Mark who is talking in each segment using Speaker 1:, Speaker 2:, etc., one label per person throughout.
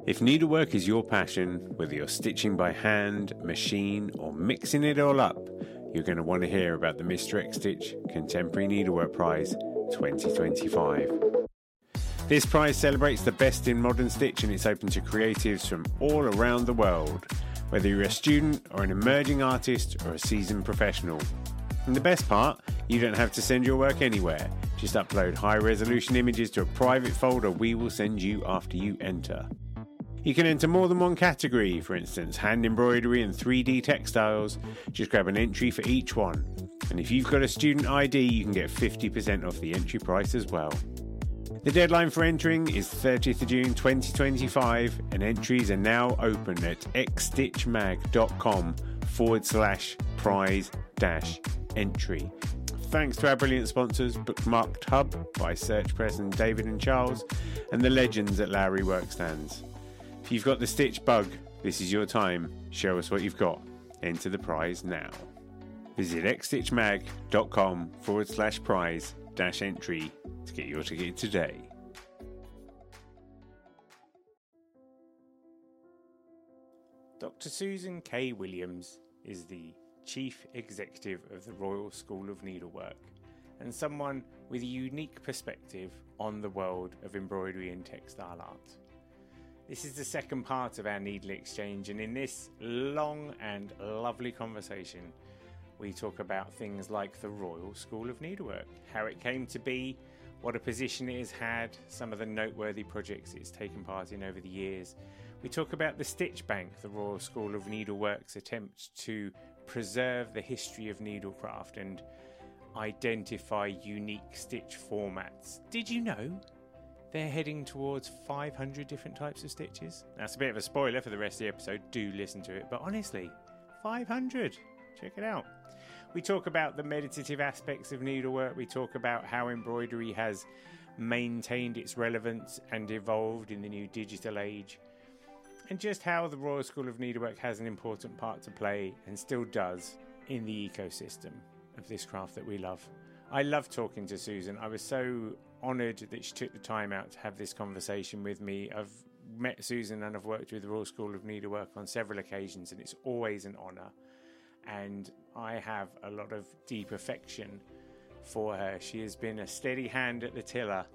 Speaker 1: If needlework is your passion, whether you're stitching by hand, machine, or mixing it all up, you're going to want to hear about the Mr. X Stitch Contemporary Needlework Prize 2025. This prize celebrates the best in modern stitch, and it's open to creatives from all around the world, whether you're a student or an emerging artist or a seasoned professional. And the best part, you don't have to send your work anywhere. Just upload high-resolution images to a private folder we will send you after you enter. You can enter more than one category, for instance, hand embroidery and 3D textiles. Just grab an entry for each one. And if you've got a student ID, you can get 50% off the entry price as well. The deadline for entering is 30th of June 2025, and entries are now open at xstitchmag.com/prize-entry. Thanks to our brilliant sponsors, Bookmarked Hub by Search Press and David and Charles, and the legends at Lowry Workstands. If you've got the stitch bug, this is your time. Show us what you've got. Enter the prize now. Visit xstitchmag.com/prize-entry to get your ticket today. Dr. Susan K. Williams is the Chief Executive of the Royal School of Needlework and someone with a unique perspective on the world of embroidery and textile art. This is the second part of our Needle Exchange, and in this long and lovely conversation we talk about things like the Royal School of Needlework, how it came to be, what a position it has had, some of the noteworthy projects it's taken part in over the years. We talk about the Stitch Bank, the Royal School of Needlework's attempt to preserve the history of needlecraft and identify unique stitch formats. Did you know they're heading towards 500 different types of stitches? That's a bit of a spoiler for the rest of the episode. Do listen to it. But honestly, 500. Check it out. We talk about the meditative aspects of needlework. We talk about how embroidery has maintained its relevance and evolved in the new digital age. And just how the Royal School of Needlework has an important part to play, and still does, in the ecosystem of this craft that we love. I love talking to Susan. I was so honoured that she took the time out to have this conversation with me. I've met Susan and I've worked with the Royal School of Needlework on several occasions, and it's always an honour. And I have a lot of deep affection for her. She has been a steady hand at the tiller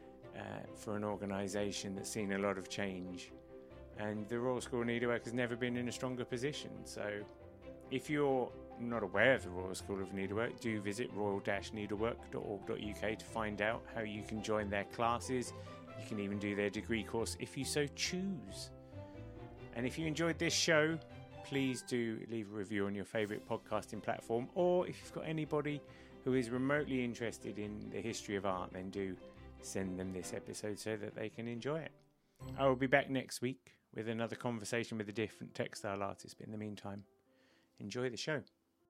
Speaker 1: for an organisation that's seen a lot of change. And the Royal School of Needlework has never been in a stronger position. So if you're not aware of the Royal School of Needlework, do visit royal-needlework.org.uk to find out how you can join their classes. You can even do their degree course if you so choose. And if you enjoyed this show, please do leave a review on your favourite podcasting platform, or if you've got anybody who is remotely interested in the history of art, then do send them this episode so that they can enjoy it. I will be back next week with another conversation with a different textile artist, but in the meantime, enjoy the show.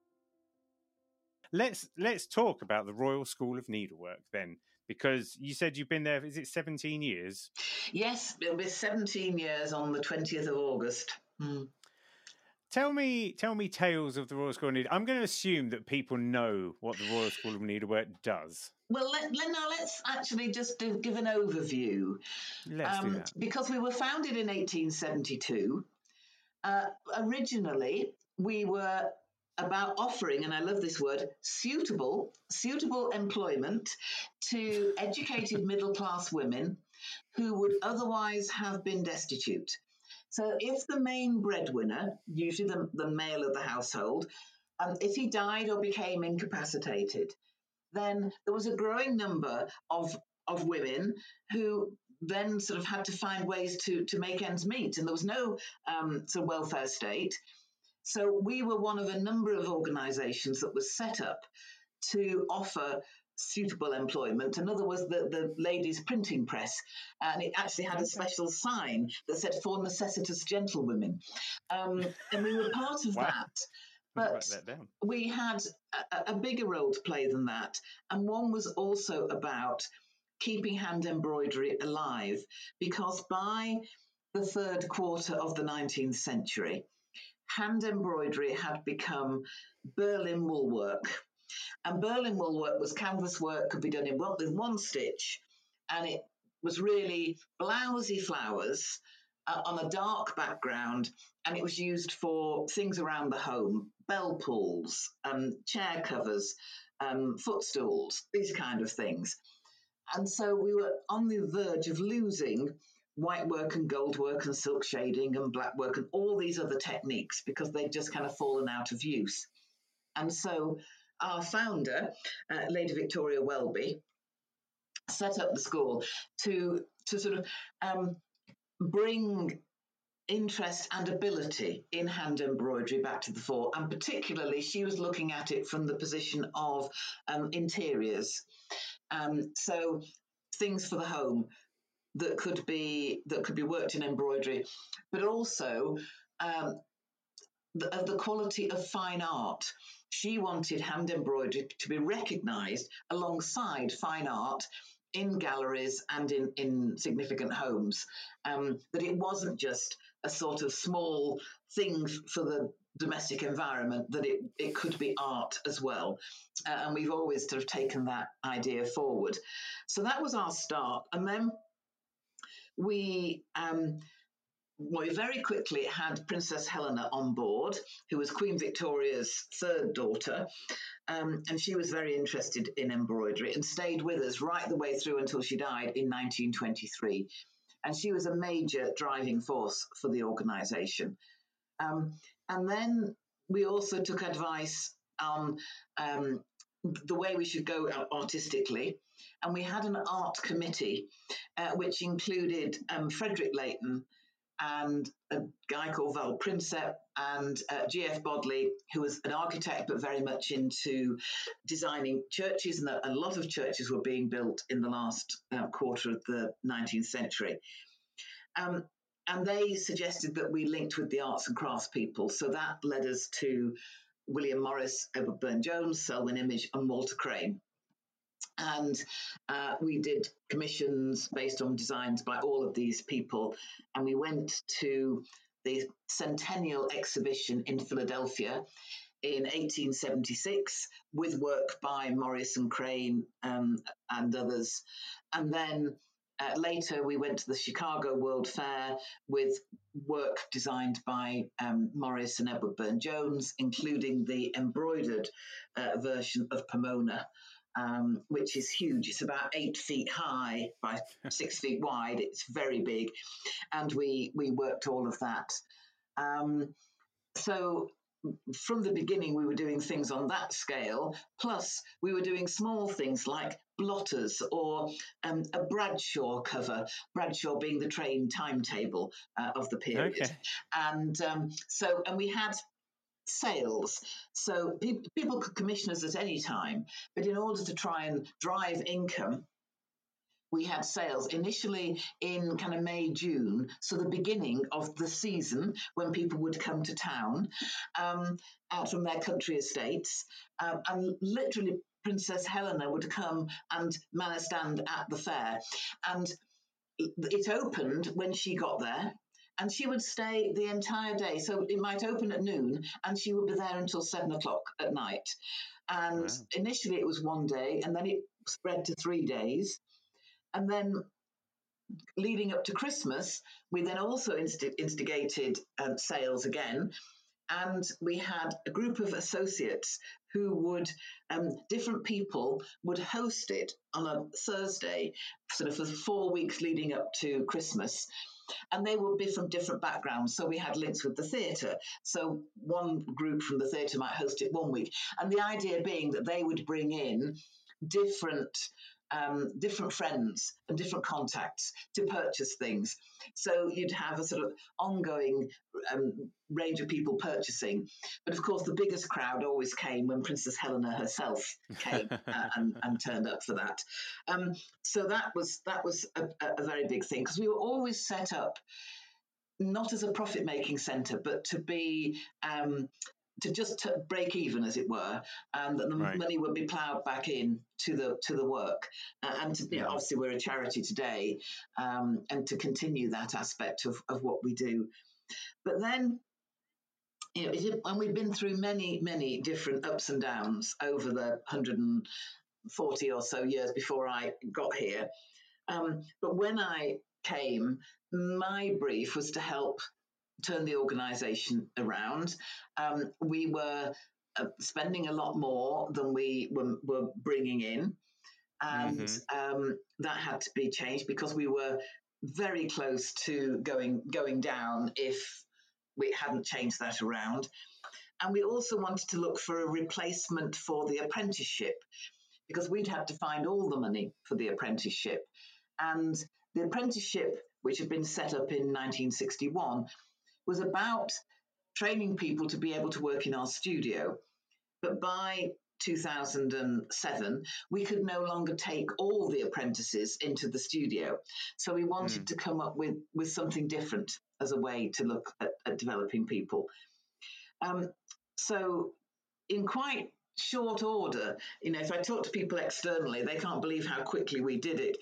Speaker 1: Let's talk about the Royal School of Needlework then, because you said you've been there, is it 17 years?
Speaker 2: Yes, it'll be 17 years on the 20th of August.
Speaker 1: Tell me tales of the Royal School of Needlework. I'm going to assume that people know what the Royal School of Needlework does.
Speaker 2: Well, let's actually just give an overview.
Speaker 1: Let's do that.
Speaker 2: Because we were founded in 1872. Originally, we were about offering, and I love this word, suitable employment to educated middle-class women who would otherwise have been destitute. So if the main breadwinner, usually the male of the household, if he died or became incapacitated, then there was a growing number of women who then sort of had to find ways to make ends meet, and there was no sort of welfare state. So we were one of a number of organisations that was set up to offer suitable employment. Another was the ladies' printing press, and it actually had a special sign that said "For necessitous gentlewomen," and we were part of that. But we had a bigger role to play than that, and one was also about keeping hand embroidery alive, because by the third quarter of the 19th century, hand embroidery had become Berlin wool work. And Berlin wool work was canvas work, could be done with one stitch, and it was really blousy flowers on a dark background, and it was used for things around the home, bell pulls, chair covers, footstools, these kind of things. And so we were on the verge of losing white work and gold work and silk shading and black work and all these other techniques because they'd just kind of fallen out of use. And so our founder, Lady Victoria Welby, set up the school to sort of bring interest and ability in hand embroidery back to the fore, and particularly she was looking at it from the position of interiors. So things for the home that could be worked in embroidery, but also the quality of fine art. She wanted hand embroidery to be recognised alongside fine art in galleries and in significant homes, that it wasn't just a sort of small thing for the domestic environment, that it could be art as well. And we've always sort of taken that idea forward. So that was our start. And then we very quickly had Princess Helena on board, who was Queen Victoria's third daughter. And she was very interested in embroidery and stayed with us right the way through until she died in 1923. And she was a major driving force for the organisation. And then we also took advice on the way we should go artistically. And we had an art committee, which included Frederick Leighton and a guy called Val Prinsep and G.F. Bodley, who was an architect but very much into designing churches, and a lot of churches were being built in the last quarter of the 19th century. And they suggested that we linked with the arts and crafts people. So that led us to William Morris, Edward Burne-Jones, Selwyn Image, and Walter Crane. And we did commissions based on designs by all of these people. And we went to the Centennial Exhibition in Philadelphia in 1876 with work by Morris and Crane and others. And then later we went to the Chicago World Fair with work designed by Morris and Edward Burne-Jones, including the embroidered version of Pomona. Which is huge. It's about 8 feet high by 6 feet wide. It's very big. And we worked all of that. So from the beginning, we were doing things on that scale. Plus, we were doing small things like blotters or a Bradshaw cover, Bradshaw being the train timetable of the period. Okay. And we had sales. So people could commission us at any time, but in order to try and drive income, we had sales initially in kind of May, June, so the beginning of the season when people would come to town out from their country estates, and literally Princess Helena would come and man a stand at the fair, and it opened when she got there. And she would stay the entire day. So it might open at noon and she would be there until 7 o'clock at night. And wow. Initially it was one day and then it spread to 3 days. And then leading up to Christmas, we then also instigated sales again. And we had a group of associates who would, different people would host it on a Thursday, sort of for 4 weeks leading up to Christmas. And they would be from different backgrounds. So we had links with the theatre. So one group from the theatre might host it 1 week. And the idea being that they would bring in different friends and different contacts to purchase things. So you'd have a sort of ongoing range of people purchasing. But of course, the biggest crowd always came when Princess Helena herself came and turned up for that. So that was a very big thing, because we were always set up not as a profit-making centre, but to be to just break even, as it were, and that the right. money would be ploughed back in to the work. And obviously we're a charity today, and to continue that aspect of what we do. But then, and we've been through many, many different ups and downs over the 140 or so years before I got here. But when I came, my brief was to help turn the organisation around. We were spending a lot more than we were bringing in, and that had to be changed because we were very close to going down if we hadn't changed that around. And we also wanted to look for a replacement for the apprenticeship, because we'd had to find all the money for the apprenticeship. And the apprenticeship, which had been set up in 1961, was about training people to be able to work in our studio. But by 2007, we could no longer take all the apprentices into the studio. So we wanted to come up with something different as a way to look at developing people. So in quite short order, if I talk to people externally, they can't believe how quickly we did it.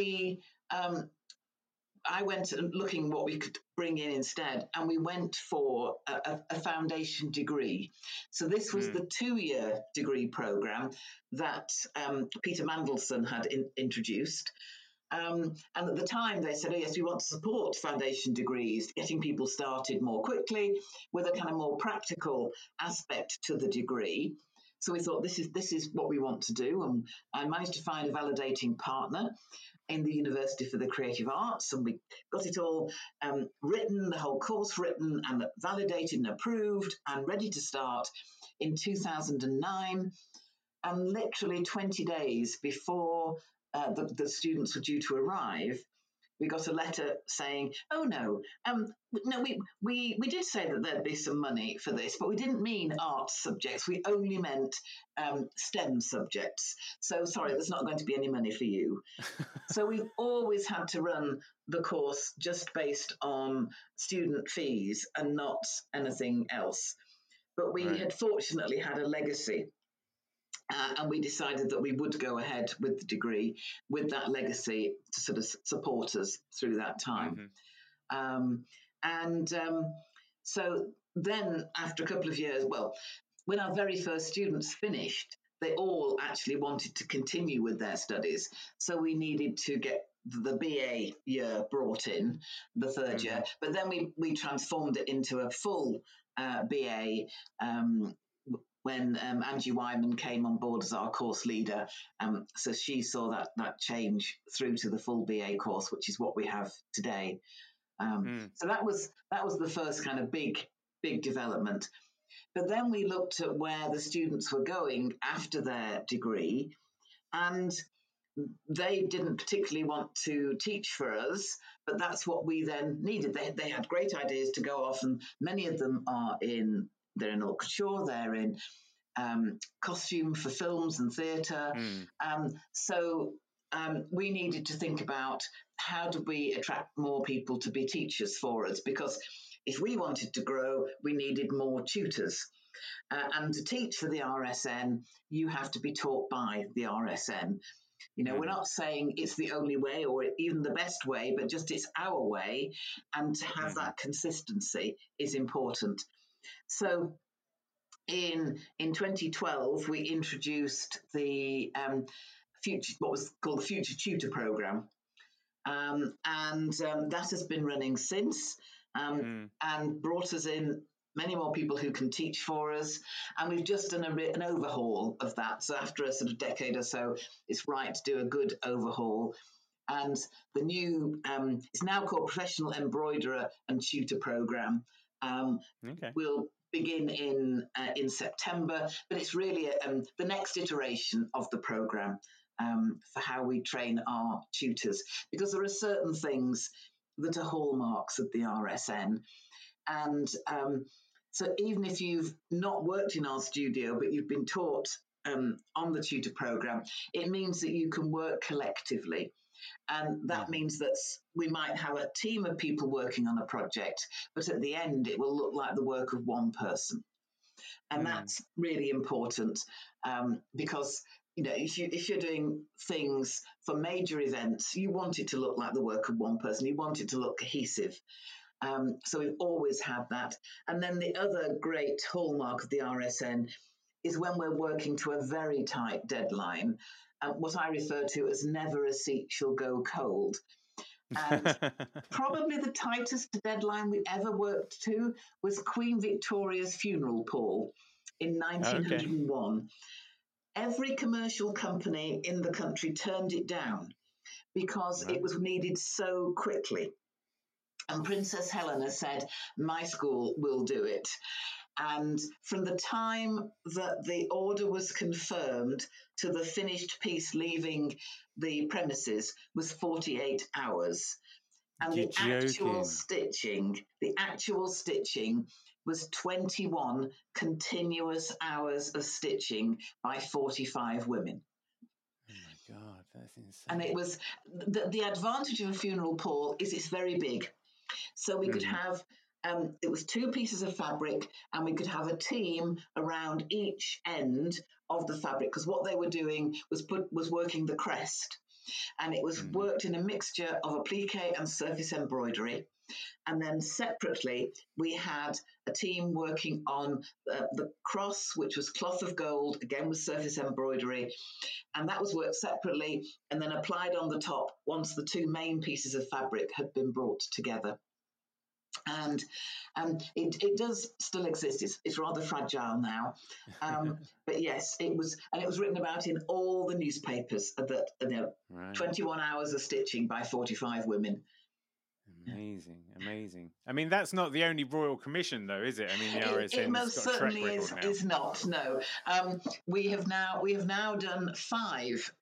Speaker 2: I went looking what we could bring in instead, and we went for a foundation degree. So this was the 2-year degree program that Peter Mandelson had introduced. And at the time they said, oh yes, we want to support foundation degrees, getting people started more quickly with a kind of more practical aspect to the degree. So we thought, this is what we want to do. And I managed to find a validating partner in the University for the Creative Arts, and we got it all written, the whole course written and validated and approved and ready to start in 2009. And literally 20 days before the students were due to arrive, we got a letter saying, oh no, we did say that there'd be some money for this, but we didn't mean art subjects. We only meant STEM subjects. So sorry, there's not going to be any money for you. So we've always had to run the course just based on student fees and not anything else. But we had fortunately had a legacy. And we decided that we would go ahead with the degree with that legacy to sort of support us through that time. So then after a couple of years, well, when our very first students finished, they all actually wanted to continue with their studies. So we needed to get the BA year brought in, the third year, but then we transformed it into a full BA when Angie Wyman came on board as our course leader. So she saw that change through to the full BA course, which is what we have today. So that was the first kind of big development. But then we looked at where the students were going after their degree, and they didn't particularly want to teach for us, but that's what we then needed. They had great ideas to go off, and many of them they're in haute couture, they're in costume for films and theatre. So we needed to think about how do we attract more people to be teachers for us, because if we wanted to grow, we needed more tutors. And to teach for the RSN, you have to be taught by the RSN. We're not saying it's the only way or even the best way, but just it's our way. And to have that consistency is important. So in 2012, we introduced the what was called the Future Tutor Programme. And that has been running since and brought us in many more people who can teach for us. And we've just done an overhaul of that. So after a sort of decade or so, it's right to do a good overhaul. And the new, it's now called Professional Embroiderer and Tutor Programme. We'll begin in September, but it's really the next iteration of the programme for how we train our tutors, because there are certain things that are hallmarks of the RSN. And so even if you've not worked in our studio, but you've been taught on the tutor programme, it means that you can work collectively. And that means that we might have a team of people working on a project, but at the end, it will look like the work of one person. And that's really important because, if you're doing things for major events, you want it to look like the work of one person. You want it to look cohesive. So we've always had that. And then the other great hallmark of the RSN is when we're working to a very tight deadline, what I refer to as never a seat shall go cold. And probably the tightest deadline we ever worked to was Queen Victoria's funeral pall in 1901. Every commercial company in the country turned it down because it was needed so quickly. And Princess Helena said, my school will do it. And from the time that the order was confirmed to the finished piece leaving the premises was 48 hours. And the actual stitching was 21 continuous hours of stitching by 45 women.
Speaker 1: Oh my God, that's insane.
Speaker 2: And it was the advantage of a funeral pall is it's very big. So we could have, it was 2 pieces of fabric, and we could have a team around each end of the fabric, because what they were doing was working the crest. And it was worked in a mixture of applique and surface embroidery. And then separately, we had a team working on the cross, which was cloth of gold, again with surface embroidery. And that was worked separately and then applied on the top once the 2 main pieces of fabric had been brought together. And it does still exist. It's rather fragile now. But yes, it was written about in all the newspapers that 21 hours of stitching by 45 women.
Speaker 1: Amazing. I mean, that's not the only Royal Commission, though, is it? I mean, the RSN's
Speaker 2: it most
Speaker 1: got a track
Speaker 2: certainly
Speaker 1: record now.
Speaker 2: is not. No, we have now done 5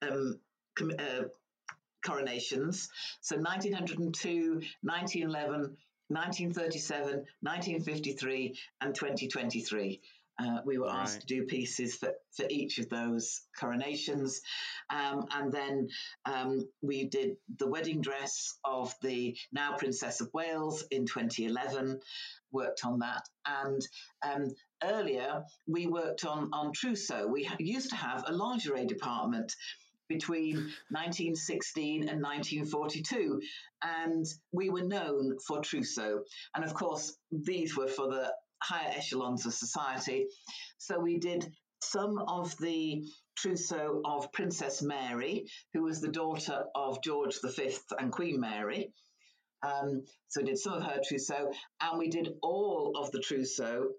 Speaker 2: coronations. So 1902, 1911, 1937, 1953, and 2023. We were asked to do pieces for each of those coronations. And then we did the wedding dress of the now Princess of Wales in 2011, worked on that. And earlier, we worked on trousseau. We used to have a lingerie department between 1916 and 1942, and we were known for trousseau. And of course, these were for the higher echelons of society. So we did some of the trousseau of Princess Mary, who was the daughter of George V and Queen Mary. So we did some of her trousseau, and we did all of the trousseau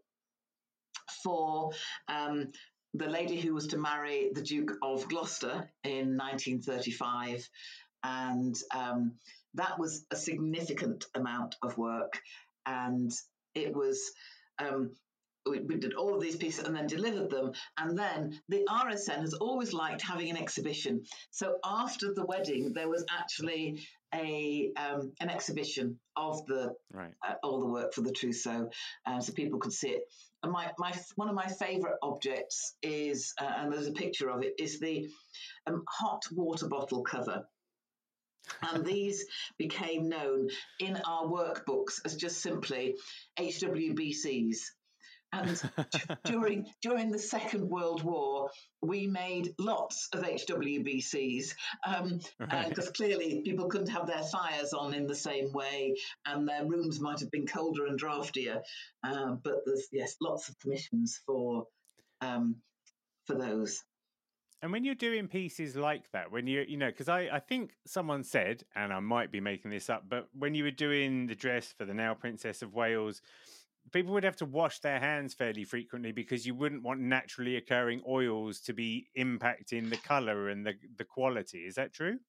Speaker 2: for the lady who was to marry the Duke of Gloucester in 1935. And that was a significant amount of work. And it was, we did all of these pieces and then delivered them. And then the RSN has always liked having an exhibition. So after the wedding, there was actually an exhibition of the all the work for the trousseau, so people could see it. And one of my favourite objects is, and there's a picture of it, is the hot water bottle cover. And these became known in our workbooks as just simply HWBCs. And during the Second World War, we made lots of HWBCs because clearly people couldn't have their fires on in the same way, and their rooms might have been colder and draftier. But there's lots of commissions for those.
Speaker 1: And when you're doing pieces like that, when because I think someone said, and I might be making this up, but when you were doing the dress for the now Princess of Wales, people would have to wash their hands fairly frequently because you wouldn't want naturally occurring oils to be impacting the colour and the quality. Is that true?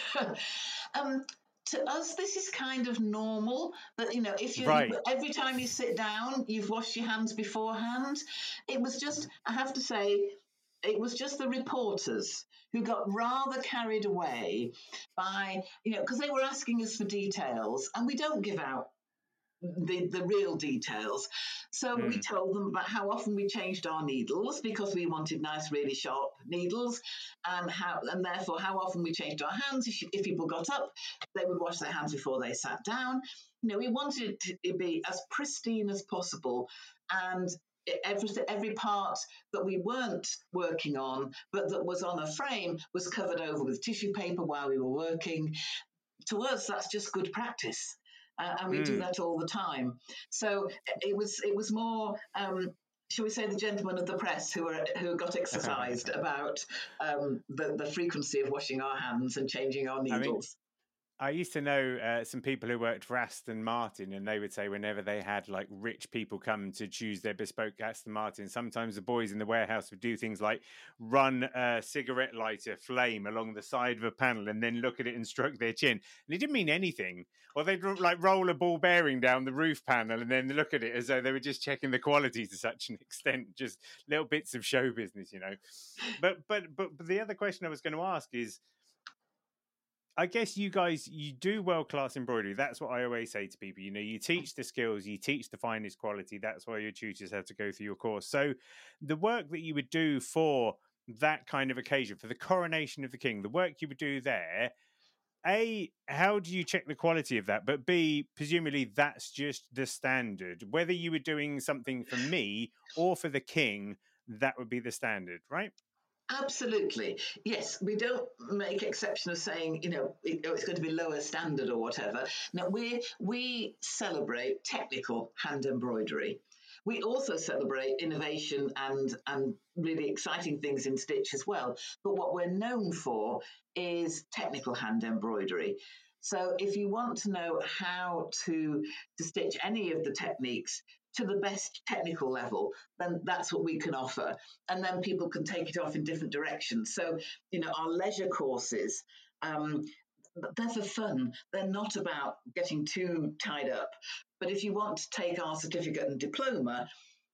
Speaker 2: To us, this is kind of normal. That if you every time you sit down, you've washed your hands beforehand. It was just, I have to say, it was just the reporters who got rather carried away by, because they were asking us for details, and we don't give out the real details. So we told them about how often we changed our needles because we wanted nice, really sharp needles, and therefore how often we changed our hands. If people got up, they would wash their hands before they sat down. We wanted it to be as pristine as possible, and every part that we weren't working on but that was on a frame was covered over with tissue paper while we were working. To us, that's just good practice. And we do that all the time. So it was more, shall we say, the gentlemen of the press who got exercised about the frequency of washing our hands and changing our needles.
Speaker 1: I used to know some people who worked for Aston Martin, and they would say whenever they had like rich people come to choose their bespoke Aston Martin, sometimes the boys in the warehouse would do things like run a cigarette lighter flame along the side of a panel and then look at it and stroke their chin. And it didn't mean anything. Or they'd like roll a ball bearing down the roof panel and then look at it as though they were just checking the quality to such an extent, just little bits of show business, you know. But the other question I was going to ask is, I guess you guys, you do world-class embroidery. That's what I always say to people. You know, you teach the skills, you teach the finest quality. That's why your tutors have to go through your course. So the work that you would do for that kind of occasion, for the coronation of the king, the work you would do there, A, how do you check the quality of that? But B, presumably that's just the standard. Whether you were doing something for me or for the king, that would be the standard, right?
Speaker 2: Absolutely. Yes, we don't make exception of saying, it's going to be lower standard or whatever. No, we celebrate technical hand embroidery. We also celebrate innovation and really exciting things in stitch as well. But what we're known for is technical hand embroidery. So if you want to know how to stitch any of the techniques to the best technical level, then that's what we can offer. And then people can take it off in different directions. So, our leisure courses, they're for fun. They're not about getting too tied up. But if you want to take our certificate and diploma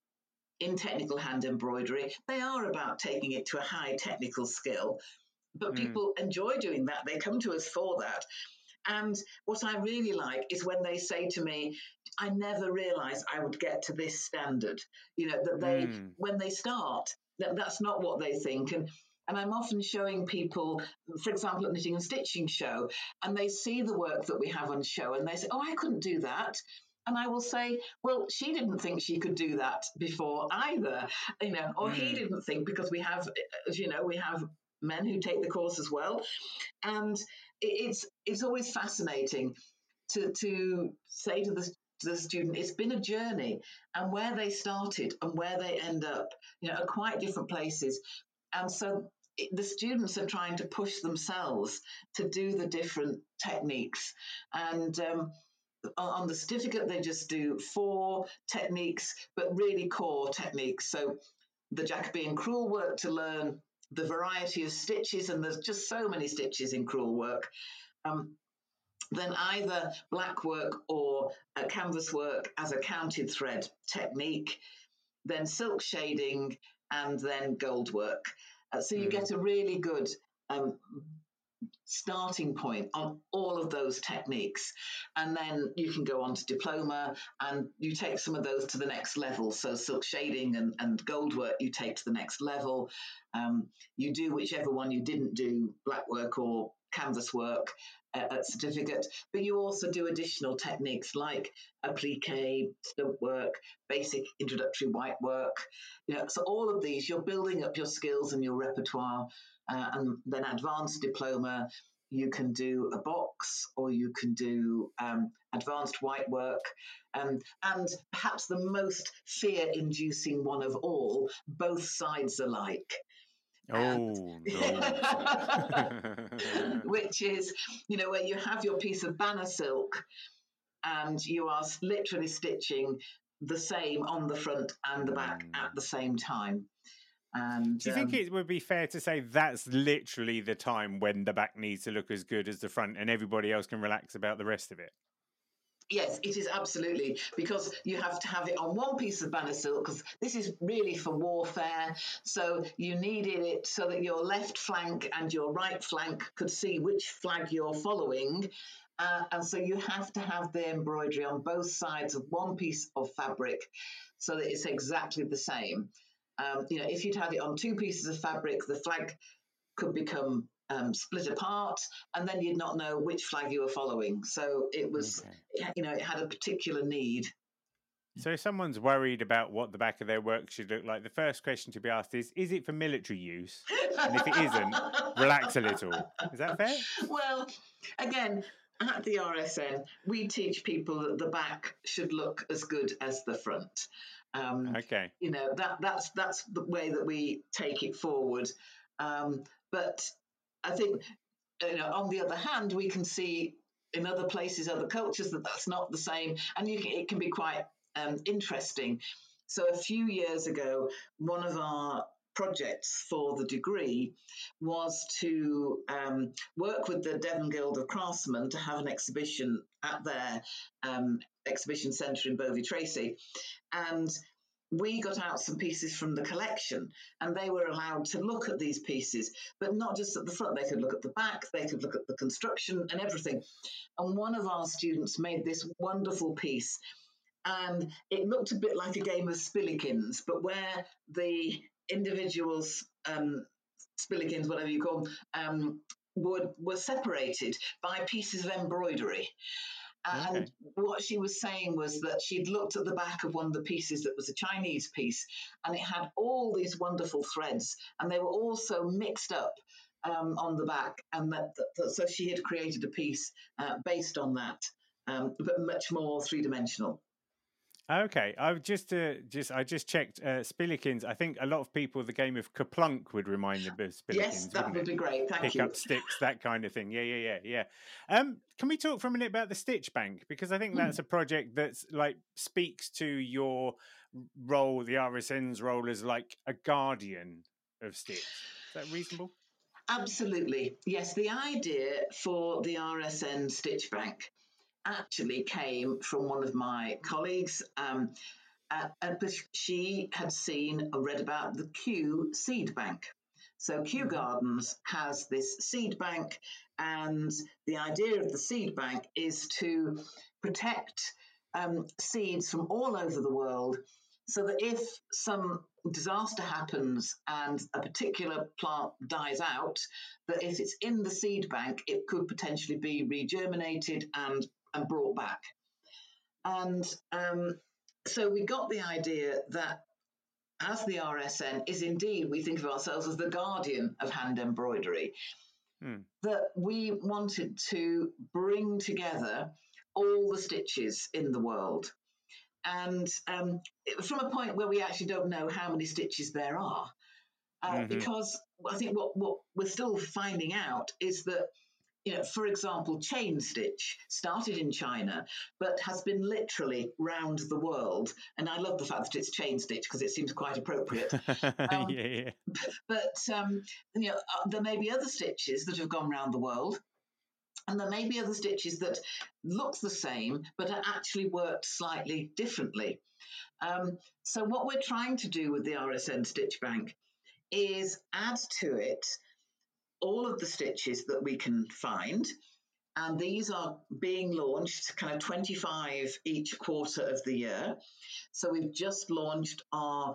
Speaker 2: in technical hand embroidery, they are about taking it to a high technical skill. But people enjoy doing that. They come to us for that. And what I really like is when they say to me, I never realized I would get to this standard, that they, when they start, that's not what they think. And I'm often showing people, for example, at Knitting and Stitching Show, and they see the work that we have on show and they say, oh, I couldn't do that. And I will say, well, she didn't think she could do that before either, or he didn't think, because we have, we have men who take the course as well. And it's always fascinating to say to the student, it's been a journey, and where they started and where they end up, are quite different places. And so the students are trying to push themselves to do the different techniques. And on the certificate, they just do 4 techniques, but really core techniques. So the Jacobean crewel work to learn the variety of stitches, and there's just so many stitches in crewel work. Then either black work or canvas work as a counted thread technique, then silk shading, and then gold work. So you get a really good starting point on all of those techniques, and then you can go on to diploma and you take some of those to the next level. So silk shading and gold work you take to the next level. You do whichever one you didn't do, black work or canvas work at certificate, but you also do additional techniques like applique, stump work, basic introductory white work. So all of these, you're building up your skills and your repertoire. And then advanced diploma, you can do a box, or you can do advanced white work, and perhaps the most fear-inducing one of all, both sides alike.
Speaker 1: Oh, no.
Speaker 2: Which is, where you have your piece of banner silk and you are literally stitching the same on the front and the back at the same time. And
Speaker 1: do you think it would be fair to say that's literally the time when the back needs to look as good as the front and everybody else can relax about the rest of it?
Speaker 2: Yes, it is absolutely, because you have to have it on one piece of banner silk, because this is really for warfare. So you needed it so that your left flank and your right flank could see which flag you're following. And so you have to have the embroidery on both sides of one piece of fabric so that it's exactly the same. If you'd had it on 2 pieces of fabric, the flag could become split apart, and then you'd not know which flag you were following. So it was, it had a particular need.
Speaker 1: So if someone's worried about what the back of their work should look like, the first question to be asked is it for military use? And if it isn't, relax a little. Is that fair?
Speaker 2: Well, again, at the RSN, we teach people that the back should look as good as the front.
Speaker 1: Okay.
Speaker 2: That's the way that we take it forward. But I think, on the other hand, we can see in other places, other cultures, that's not the same, and it can be quite interesting. So a few years ago, one of our projects for the degree was to work with the Devon Guild of Craftsmen to have an exhibition at their exhibition centre in Bovey Tracy. And we got out some pieces from the collection, and they were allowed to look at these pieces, but not just at the front. They could look at the back, they could look at the construction and everything. And one of our students made this wonderful piece, and it looked a bit like a game of spillikins, but where the individuals, spillikins, whatever you call them, were separated by pieces of embroidery. And what she was saying was that she'd looked at the back of one of the pieces that was a Chinese piece, and it had all these wonderful threads, and they were all so mixed up on the back, and so she had created a piece based on that, but much more three-dimensional.
Speaker 1: Okay, I just checked Spillikins. I think a lot of people, the game of Kaplunk would remind them of Spillikins.
Speaker 2: Yes, that would be great. Thank you.
Speaker 1: Pick up sticks, that kind of thing. Yeah. Can we talk for a minute about the Stitch Bank? Because I think that's a project that's like speaks to your role, the RSN's role as like a guardian of Stitch. Is that reasonable?
Speaker 2: Absolutely. Yes, the idea for the RSN Stitch Bank actually came from one of my colleagues. She had seen or read about the Kew Seed Bank. So Kew Gardens has this seed bank, and the idea of the seed bank is to protect seeds from all over the world, so that if some disaster happens and a particular plant dies out, that if it's in the seed bank, it could potentially be regerminated and brought back. And so we got the idea that as the RSN is indeed, we think of ourselves as the guardian of hand embroidery, that we wanted to bring together all the stitches in the world. And from a point where we actually don't know how many stitches there are, because I think what we're still finding out is that, for example, chain stitch started in China, but has been literally round the world. And I love the fact that it's chain stitch because it seems quite appropriate.
Speaker 1: Yeah.
Speaker 2: But, there may be other stitches that have gone round the world. And there may be other stitches that look the same, but are actually worked slightly differently. So what we're trying to do with the RSN Stitch Bank is add to it all of the stitches that we can find. And these are being launched kind of 25 each quarter of the year. So we've just launched our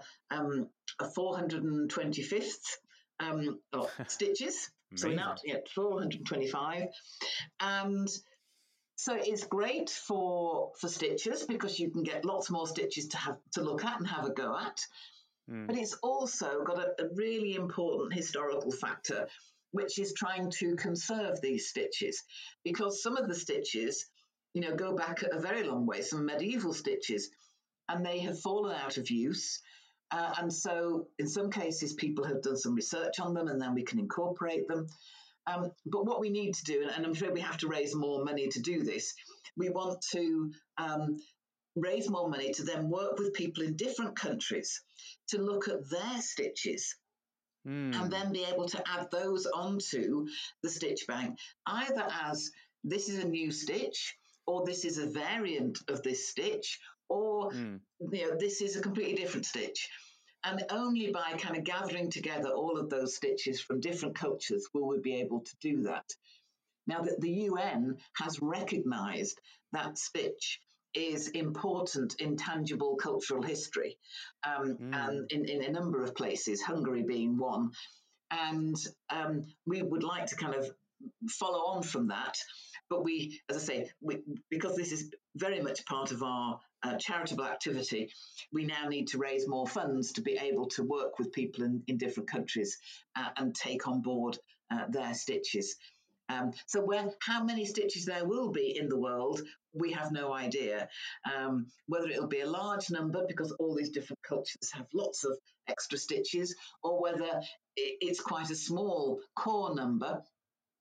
Speaker 2: 425th stitches.
Speaker 1: Amazing.
Speaker 2: So we're now at 425. And so it's great for stitchers because you can get lots more stitches to look at and have a go at. But it's also got a really important historical factor, which is trying to conserve these stitches, because some of the stitches, go back a very long way, some medieval stitches, and they have fallen out of use. And so in some cases, people have done some research on them, and then we can incorporate them. But what we need to do, and I'm afraid we have to raise more money to do this, we want to raise more money to then work with people in different countries to look at their stitches and then be able to add those onto the Stitch Bank, either as this is a new stitch, or this is a variant of this stitch, or this is a completely different stitch. And only by kind of gathering together all of those stitches from different cultures will we be able to do that. Now, that the UN has recognised that stitch is important in tangible cultural history, and in a number of places, Hungary being one. And we would like to kind of follow on from that. But we, as I say, because this is very much part of our charitable activity, we now need to raise more funds to be able to work with people in different countries and take on board their stitches. So how many stitches there will be in the world, we have no idea. Whether it'll be a large number because all these different cultures have lots of extra stitches, or whether it's quite a small core number.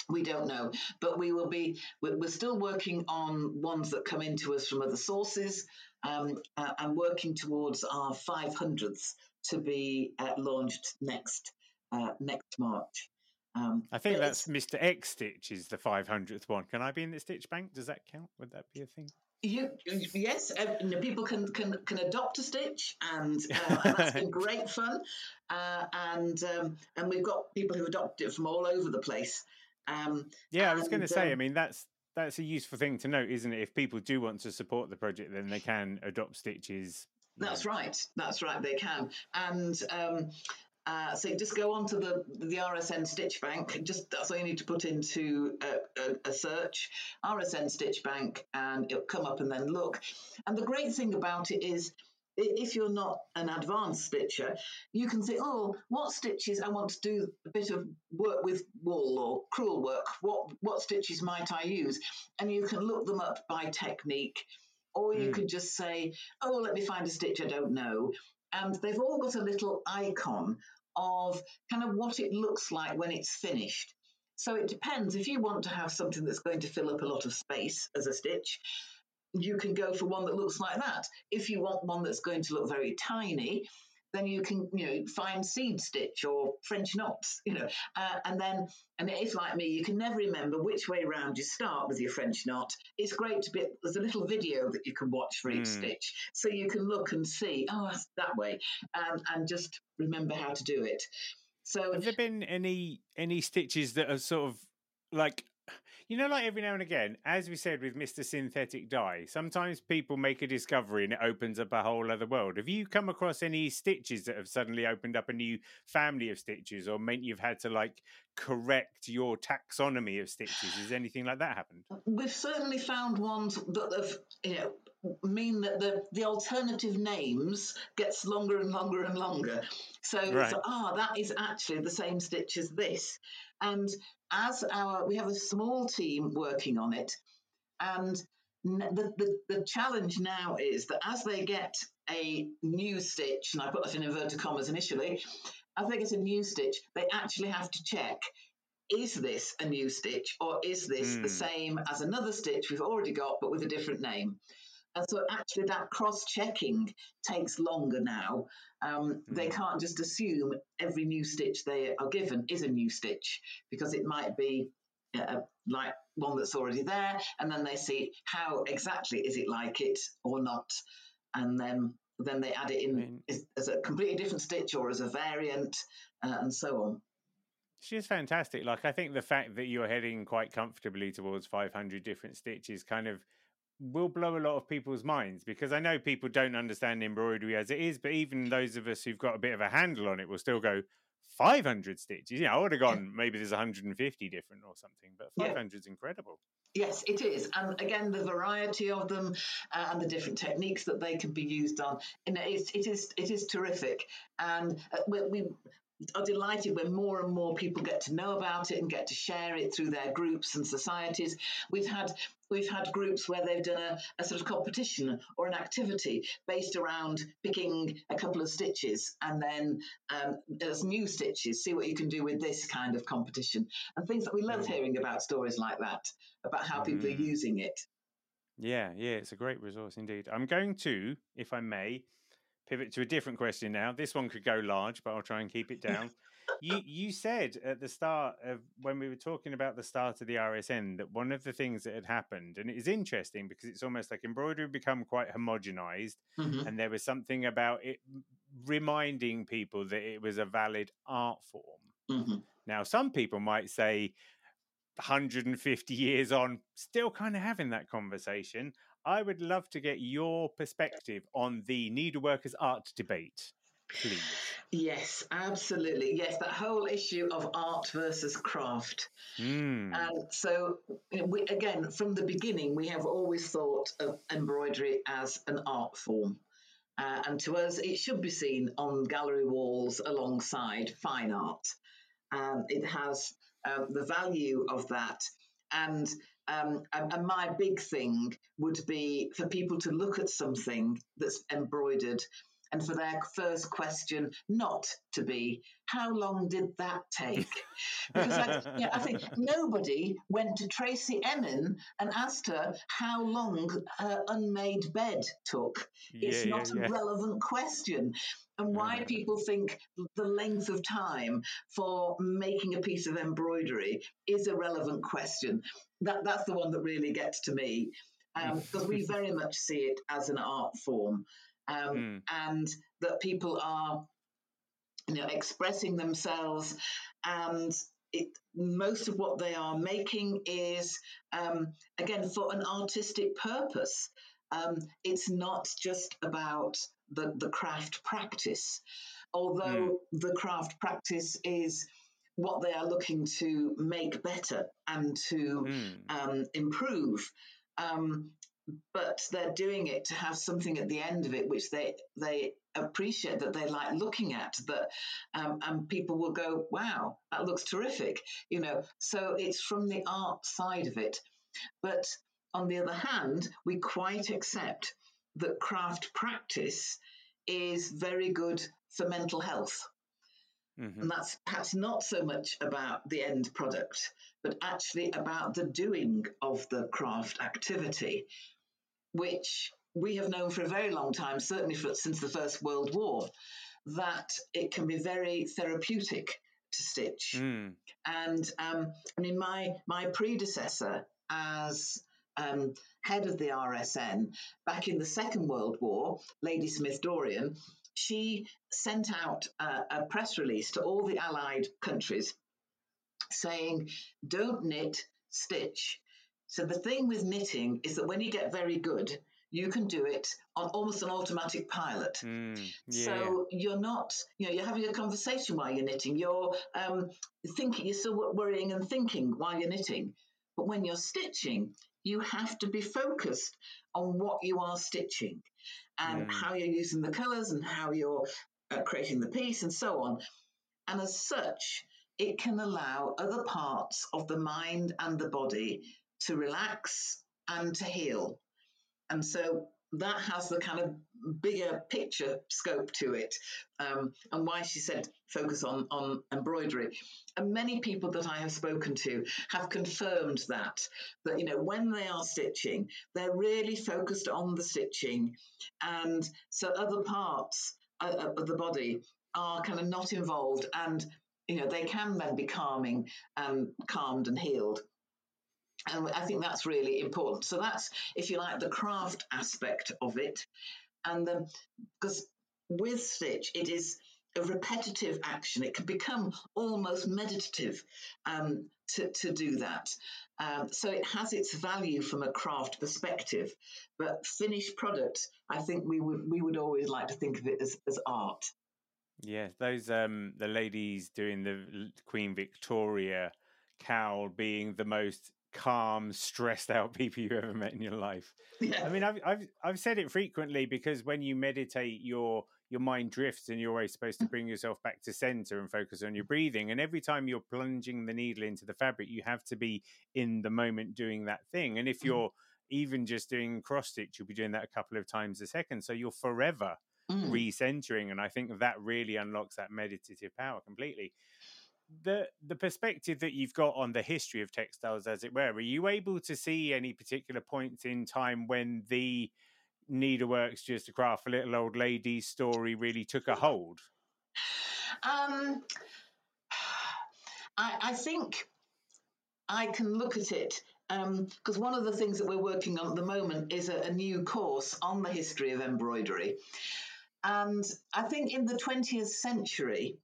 Speaker 2: We don't know, but we're still working on ones that come into us from other sources, and working towards our 500th to be launched next March.
Speaker 1: I think
Speaker 2: But
Speaker 1: that's Mr. X Stitch is the 500th one. Can I be in the Stitch Bank? Does that count? Would that be a thing?
Speaker 2: Yes, people can adopt a stitch, and that's been great fun. And we've got people who adopt it from all over the place.
Speaker 1: Yeah, I was going to say. I mean, that's a useful thing to note, isn't it? If people do want to support the project, then they can adopt stitches.
Speaker 2: That's right. That's right. They can. And so you just go onto the RSN Stitch Bank. That's all you need to put into a search, RSN Stitch Bank, and it'll come up, and then look. And the great thing about it is, if you're not an advanced stitcher, you can say, oh, what stitches I want to do a bit of work with wool or crewel work. What stitches might I use? And you can look them up by technique. Or you could just say, oh, let me find a stitch I don't know. And they've all got a little icon of kind of what it looks like when it's finished. So it depends. If you want to have something that's going to fill up a lot of space as a stitch, you can go for one that looks like that. If you want one that's going to look very tiny, then you can, find seed stitch or French knots, and if, like me, you can never remember which way round you start with your French knot. It's great there's a little video that you can watch for each stitch, so you can look and see, oh, that's that way, and just remember how to do it. So,
Speaker 1: have there been any stitches that are sort of like, like every now and again, as we said with Mr. Synthetic Dye, sometimes people make a discovery and it opens up a whole other world. Have you come across any stitches that have suddenly opened up a new family of stitches, or meant you've had to correct your taxonomy of stitches? Has anything like that happened?
Speaker 2: We've certainly found ones that have, mean that the alternative names gets longer and longer and longer. So,
Speaker 1: right.
Speaker 2: That is actually the same stitch as this. And we have a small team working on it, and the challenge now is that as they get a new stitch, and I put that in inverted commas initially, as they get a new stitch, they actually have to check, is this a new stitch, or is this the same as another stitch we've already got but with a different name? And so actually that cross-checking takes longer now. They can't just assume every new stitch they are given is a new stitch, because it might be like one that's already there, and then they see how exactly is it like it or not, and then they add it in as a completely different stitch or as a variant, and so on.
Speaker 1: She's fantastic. I think the fact that you're heading quite comfortably towards 500 different stitches kind of will blow a lot of people's minds, because I know people don't understand embroidery as it is, but even those of us who've got a bit of a handle on it will still go, 500 stitches? I would have gone, maybe there's 150 different or something, but 500 is incredible.
Speaker 2: Yes, it is. And again, the variety of them and the different techniques that they can be used on, it is terrific. And we are delighted when more and more people get to know about it and get to share it through their groups and societies. We've had groups where they've done a sort of competition or an activity based around picking a couple of stitches, and then as new stitches, see what you can do with this kind of competition, and things that we love hearing about, stories like that, about how people are using it.
Speaker 1: Yeah, it's a great resource indeed. I'm going to, if I may, pivot to a different question now. This one could go large, but I'll try and keep it down. You said at the start of when we were talking about the start of the RSN that one of the things that had happened, and it is interesting because it's almost like embroidery had become quite homogenized, and there was something about it reminding people that it was a valid art form. Now, some people might say 150 years on, still kind of having that conversation. I would love to get your perspective on the needleworkers' art debate, please.
Speaker 2: Yes, absolutely. Yes, that whole issue of art versus craft. And so, again, from the beginning, we have always thought of embroidery as an art form. And to us, it should be seen on gallery walls alongside fine art. It has the value of that. And my big thing would be for people to look at something that's embroidered and for their first question not to be, how long did that take? Because I think nobody went to Tracy Emin and asked her how long her unmade bed took. It's not a relevant question. And why people think the length of time for making a piece of embroidery is a relevant question. That's the one that really gets to me, because we very much see it as an art form, and that people are, expressing themselves, and most of what they are making is, again, for an artistic purpose. It's not just about the craft practice, although the craft practice is what they are looking to make better and to improve. But they're doing it to have something at the end of it which they appreciate, that they like looking at, that and people will go, wow, that looks terrific, so it's from the art side of it. But on the other hand, we quite accept that craft practice is very good for mental health. And that's perhaps not so much about the end product, but actually about the doing of the craft activity, which we have known for a very long time, certainly since the First World War, that it can be very therapeutic to stitch. And my predecessor as head of the RSN back in the Second World War, Lady Smith Dorian, she sent out a press release to all the Allied countries saying, don't knit, stitch. So the thing with knitting is that when you get very good, you can do it on almost an automatic pilot. So you're not, you're having a conversation while you're knitting. You're thinking, you're still worrying and thinking while you're knitting. But when you're stitching, you have to be focused on what you are stitching and how you're using the colours and how you're creating the piece and so on. And as such, it can allow other parts of the mind and the body to relax and to heal. And so that has the kind of bigger picture scope to it, and why she said focus on embroidery. And many people that I have spoken to have confirmed that when they are stitching, they're really focused on the stitching, and so other parts of the body are kind of not involved, and they can then be calmed and healed. And I think that's really important. So that's, if you like, the craft aspect of it. And because with stitch, it is a repetitive action. It can become almost meditative to do that. So it has its value from a craft perspective. But finished product, I think we would always like to think of it as art.
Speaker 1: Yeah, those the ladies doing the Queen Victoria cowl being the most calm, stressed out people you've ever met in your life. I mean, I've said it frequently, because when you meditate, your mind drifts, and you're always supposed to bring yourself back to center and focus on your breathing. And every time you're plunging the needle into the fabric, you have to be in the moment doing that thing. And if you're even just doing cross stitch, you'll be doing that a couple of times a second. So you're forever recentering. And I think that really unlocks that meditative power completely. The perspective that you've got on the history of textiles, as it were, are you able to see any particular points in time when the needlework's just a craft for little old ladies story really took a hold?
Speaker 2: I think I can look at it, because one of the things that we're working on at the moment is a new course on the history of embroidery. And I think in the 20th century,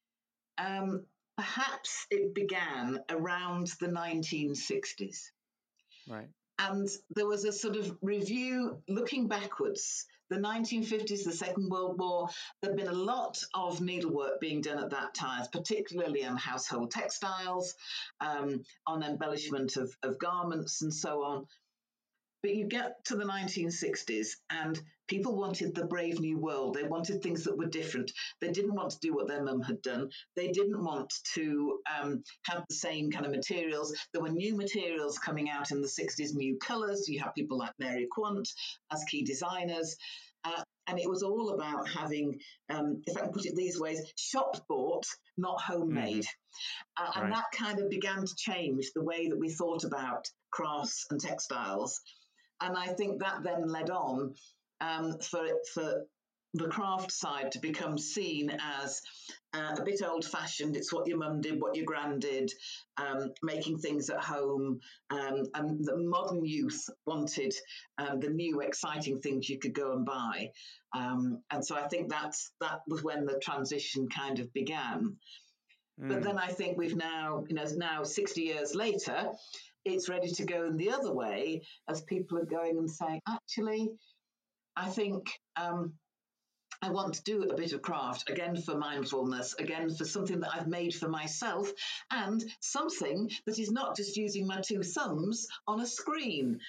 Speaker 2: perhaps it began around the 1960s.
Speaker 1: Right.
Speaker 2: And there was a sort of review looking backwards. The 1950s, the Second World War, there'd been a lot of needlework being done at that time, particularly on household textiles, on embellishment of garments and so on. But you get to the 1960s and people wanted the brave new world. They wanted things that were different. They didn't want to do what their mum had done. They didn't want to have the same kind of materials. There were new materials coming out in the 60s, new colours. You have people like Mary Quant as key designers. And it was all about having, if I can put it these ways, shop bought, not homemade. And
Speaker 1: Right.
Speaker 2: that kind of began to change the way that we thought about crafts and textiles. And I think that then led on for the craft side to become seen as a bit old-fashioned. It's what your mum did, what your gran did, making things at home. And the modern youth wanted the new, exciting things you could go and buy. And so I think that was when the transition kind of began. But then I think we've now, now 60 years later, it's ready to go in the other way as people are going and saying, actually, I think I want to do a bit of craft, again for mindfulness, again for something that I've made for myself, and something that is not just using my two thumbs on a screen.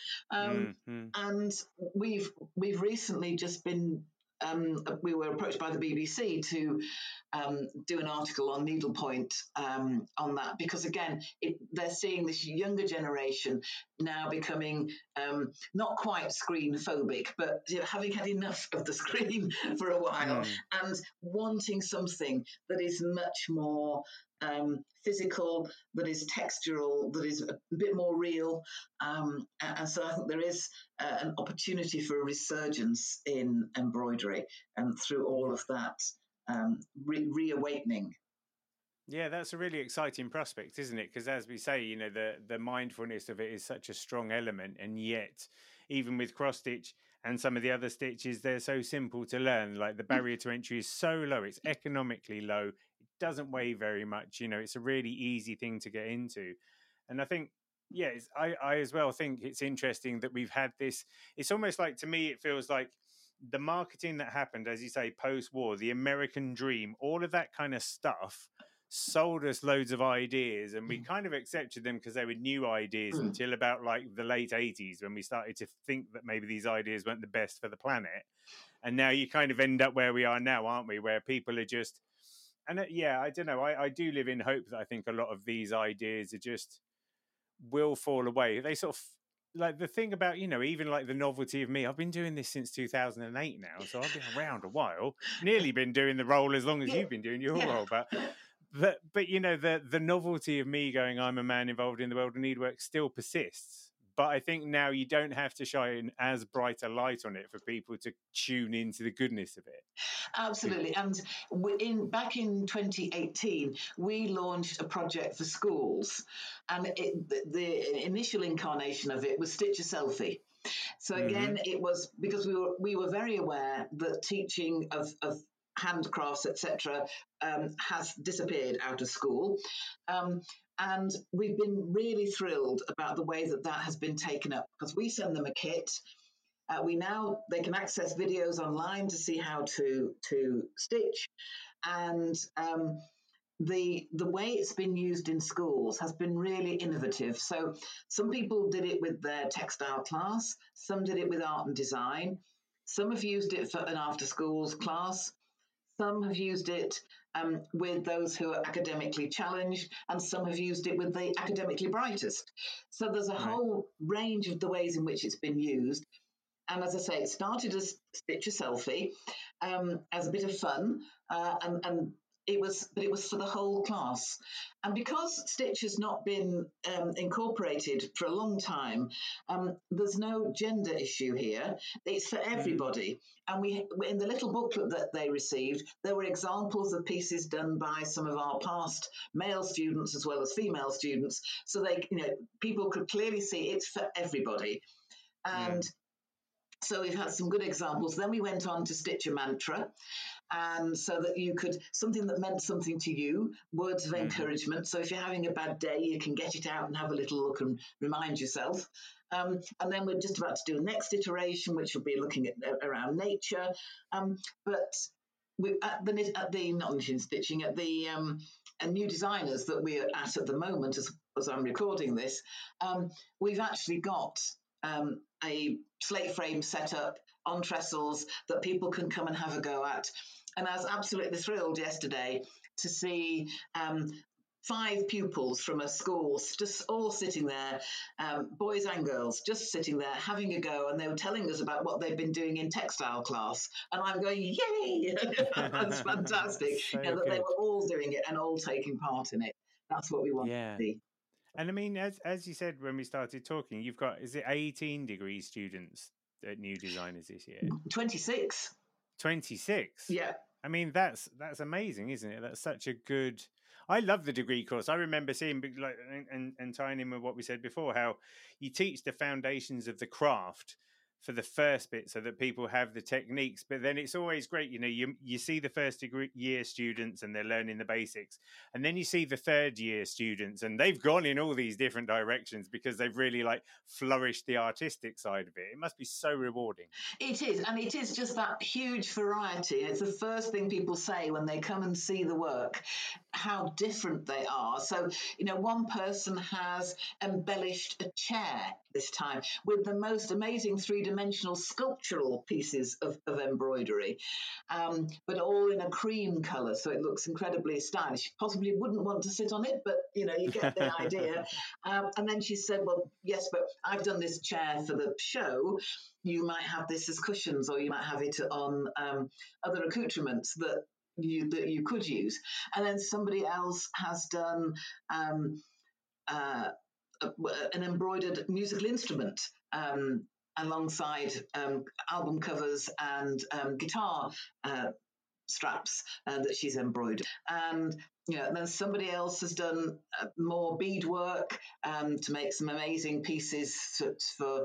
Speaker 2: And we've recently just been we were approached by the BBC to do an article on needlepoint on that, because again, they're seeing this younger generation now becoming not quite screen phobic, but having had enough of the screen for a while and wanting something that is much more physical, that is textural, that is a bit more real. And so I think there is an opportunity for a resurgence in embroidery through all of that reawakening.
Speaker 1: Yeah, that's a really exciting prospect, isn't it? Because as we say, the mindfulness of it is such a strong element, and yet even with cross stitch and some of the other stitches, they're so simple to learn. Like the barrier to entry is so low, it's economically low, it doesn't weigh very much, it's a really easy thing to get into. And I think, I as well think it's interesting that we've had this. It's almost like, to me, it feels like the marketing that happened, as you say, post-war, the American dream, all of that kind of stuff sold us loads of ideas, and we kind of accepted them because they were new ideas until about like the late 80s, when we started to think that maybe these ideas weren't the best for the planet. And now you kind of end up where we are now, aren't we, where people are just, and I don't know, I do live in hope that I think a lot of these ideas are just will fall away. They sort of, like the thing about, even like the novelty of me, I've been doing this since 2008 now, so I've been around a while, nearly been doing the role as long as you've been doing your role, but the novelty of me going, I'm a man involved in the world of needlework, still persists. But I think now you don't have to shine as bright a light on it for people to tune into the goodness of it.
Speaker 2: Absolutely. And back in 2018, we launched a project for schools, and the initial incarnation of it was Stitch a Selfie. So again, it was because we were very aware that teaching of handcrafts, etc., has disappeared out of school. And we've been really thrilled about the way that has been taken up, because we send them a kit. They can access videos online to see how to stitch, and the way it's been used in schools has been really innovative. So some people did it with their textile class, some did it with art and design, some have used it for an after schools class, some have used it with those who are academically challenged, and some have used it with the academically brightest. So there's a whole range of the ways in which it's been used. And as I say, it started as Stitch a Selfie as a bit of fun, and it was for the whole class. And because Stitch has not been incorporated for a long time, there's no gender issue here. It's for everybody. And we, in the little booklet that they received, there were examples of pieces done by some of our past male students as well as female students. So people could clearly see it's for everybody. And so we've had some good examples. Then we went on to Stitch a Mantra, and so that you could, something that meant something to you, words of encouragement. So if you're having a bad day, you can get it out and have a little look and remind yourself. And then we're just about to do a next iteration, which will be looking at around nature. But we at the not machine stitching, at the new designers that we're at the moment, as I'm recording this, we've actually got a slate frame set up on trestles that people can come and have a go at. And I was absolutely thrilled yesterday to see 5 pupils from a school, just all sitting there, boys and girls, just sitting there having a go, and they were telling us about what they've been doing in textile class, and I'm going, yay! That's fantastic.
Speaker 1: So
Speaker 2: That they
Speaker 1: good.
Speaker 2: were all doing it and all taking part in it. That's what we want
Speaker 1: Yeah.
Speaker 2: to see.
Speaker 1: And I mean, as you said when we started talking, you've got, is it 18 degree students at New Designers this year?
Speaker 2: 26.
Speaker 1: 26.
Speaker 2: Yeah.
Speaker 1: I mean, that's amazing, isn't it? That's such a good. I love the degree course. I remember seeing, like, and tying in with what we said before, how you teach the foundations of the craft for the first bit so that people have the techniques, but then it's always great, you see the first year students and they're learning the basics, and then you see the third year students and they've gone in all these different directions because they've really like flourished the artistic side of it. It must be so rewarding.
Speaker 2: It is, and it is just that huge variety. It's the first thing people say when they come and see the work, how different they are. So, one person has embellished a chair this time with the most amazing 3-dimensional sculptural pieces of embroidery, but all in a cream colour, so it looks incredibly stylish. Possibly wouldn't want to sit on it, but you get the idea. And then she said, well, yes, but I've done this chair for the show. You might have this as cushions, or you might have it on other accoutrements that you could use. And then somebody else has done an embroidered musical instrument alongside album covers and guitar straps that she's embroidered. And then somebody else has done more beadwork to make some amazing pieces for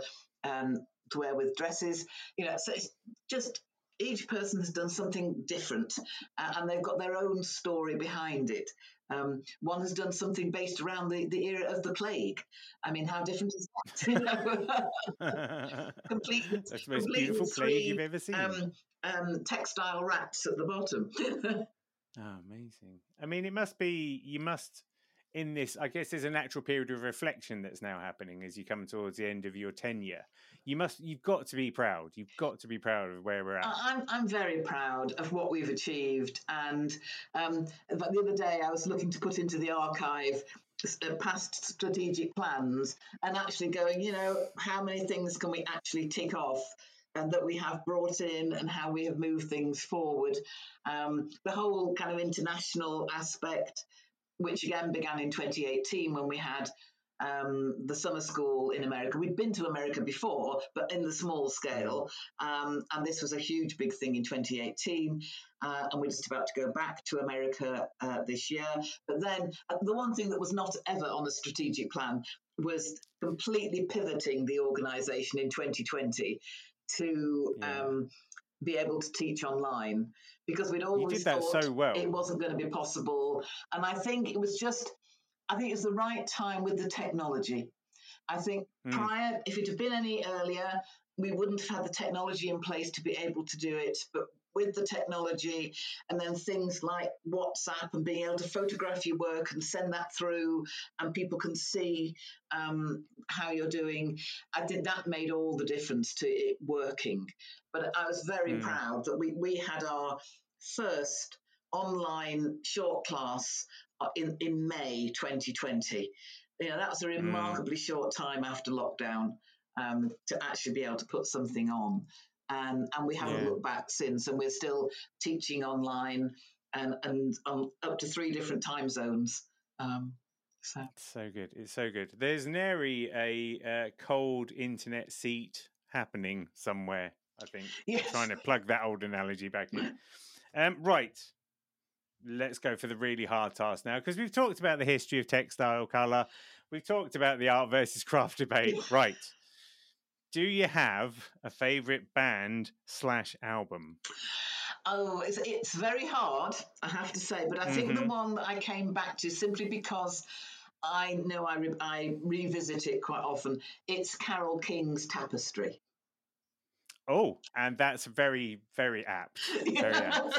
Speaker 2: to wear with dresses. So it's just, each person has done something different, and they've got their own story behind it. One has done something based around the era of the plague. I mean, how different is that? Completely,
Speaker 1: that's the most beautiful plague you've ever seen.
Speaker 2: Textile wraps at the bottom.
Speaker 1: Oh, amazing. I mean, you must, in this, I guess there's a natural period of reflection that's now happening as you come towards the end of your tenure. You've got to be proud. You've got to be proud of where we're at.
Speaker 2: I'm very proud of what we've achieved. And the other day I was looking to put into the archive past strategic plans and actually going, how many things can we actually tick off and that we have brought in, and how we have moved things forward. The whole kind of international aspect, which again began in 2018 when we had the summer school in America. We'd been to America before, but in the small scale. And this was a huge, big thing in 2018. And we're just about to go back to America this year. But then the one thing that was not ever on a strategic plan was completely pivoting the organisation in 2020 to be able to teach online, because we'd always thought
Speaker 1: so well.
Speaker 2: It wasn't going to be possible. And I think it was the right time with the technology. I think prior, if it had been any earlier, we wouldn't have had the technology in place to be able to do it. But with the technology, and then things like WhatsApp and being able to photograph your work and send that through, and people can see how you're doing, I think that made all the difference to it working. But I was very proud that we had our first online short class in May 2020. That was a remarkably short time after lockdown to actually be able to put something on. And we haven't looked back since, and we're still teaching online and up to 3 different time zones.
Speaker 1: So. It's so good. It's so good. There's nary a cold internet seat happening somewhere, I think.
Speaker 2: Yes.
Speaker 1: Trying to plug that old analogy back in. Right. Let's go for the really hard task now, because we've talked about the history of textile colour. We've talked about the art versus craft debate. Right. Do you have a favourite band / album?
Speaker 2: Oh, it's very hard, I have to say. But I think the one that I came back to, simply because I know I revisit it quite often, it's Carole King's Tapestry.
Speaker 1: Oh, and that's very, very apt. Very apt.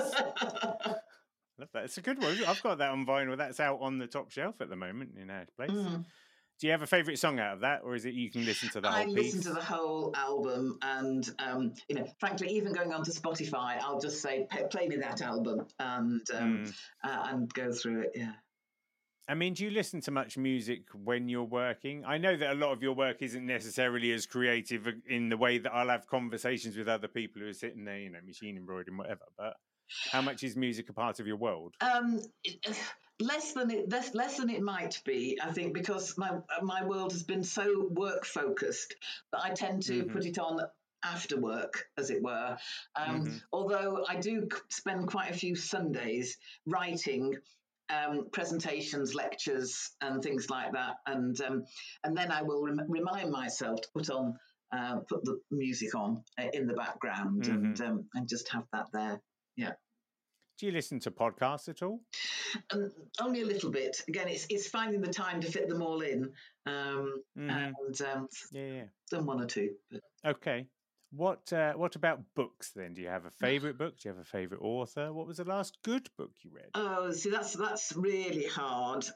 Speaker 1: Love that. It's a good one. I've got that on vinyl. That's out on the top shelf at the moment in our place. Do you have a favourite song out of that, or is it you can listen to the whole piece?
Speaker 2: I listen to the whole album, and frankly, even going onto Spotify, I'll just say, play me that album, and go through it. Yeah.
Speaker 1: I mean, do you listen to much music when you're working? I know that a lot of your work isn't necessarily as creative in the way that I'll have conversations with other people who are sitting there, machine embroidering, whatever. But how much is music a part of your world?
Speaker 2: Less than it might be, I think, because my world has been so work focused that I tend to put it on after work, as it were. Although I do spend quite a few Sundays writing presentations, lectures, and things like that, and then I will remind myself to put the music on in the background, and just have that there. Yeah.
Speaker 1: Do you listen to podcasts at all?
Speaker 2: Only a little bit. Again, it's finding the time to fit them all in, and done one or two. But.
Speaker 1: Okay. What about books then? Do you have a favourite book? Do you have a favourite author? What was the last good book you read?
Speaker 2: Oh, see, that's really hard.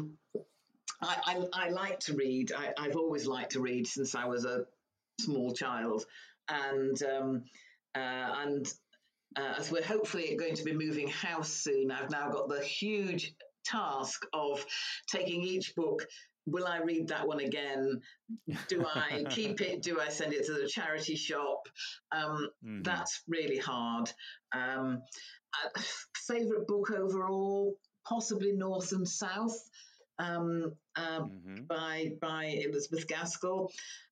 Speaker 2: I like to read. I've always liked to read since I was a small child, and as we're hopefully going to be moving house soon, I've now got the huge task of taking each book. Will I read that one again? Do I keep it? Do I send it to the charity shop? That's really hard. Favorite book overall, possibly North and South by Elizabeth Gaskell.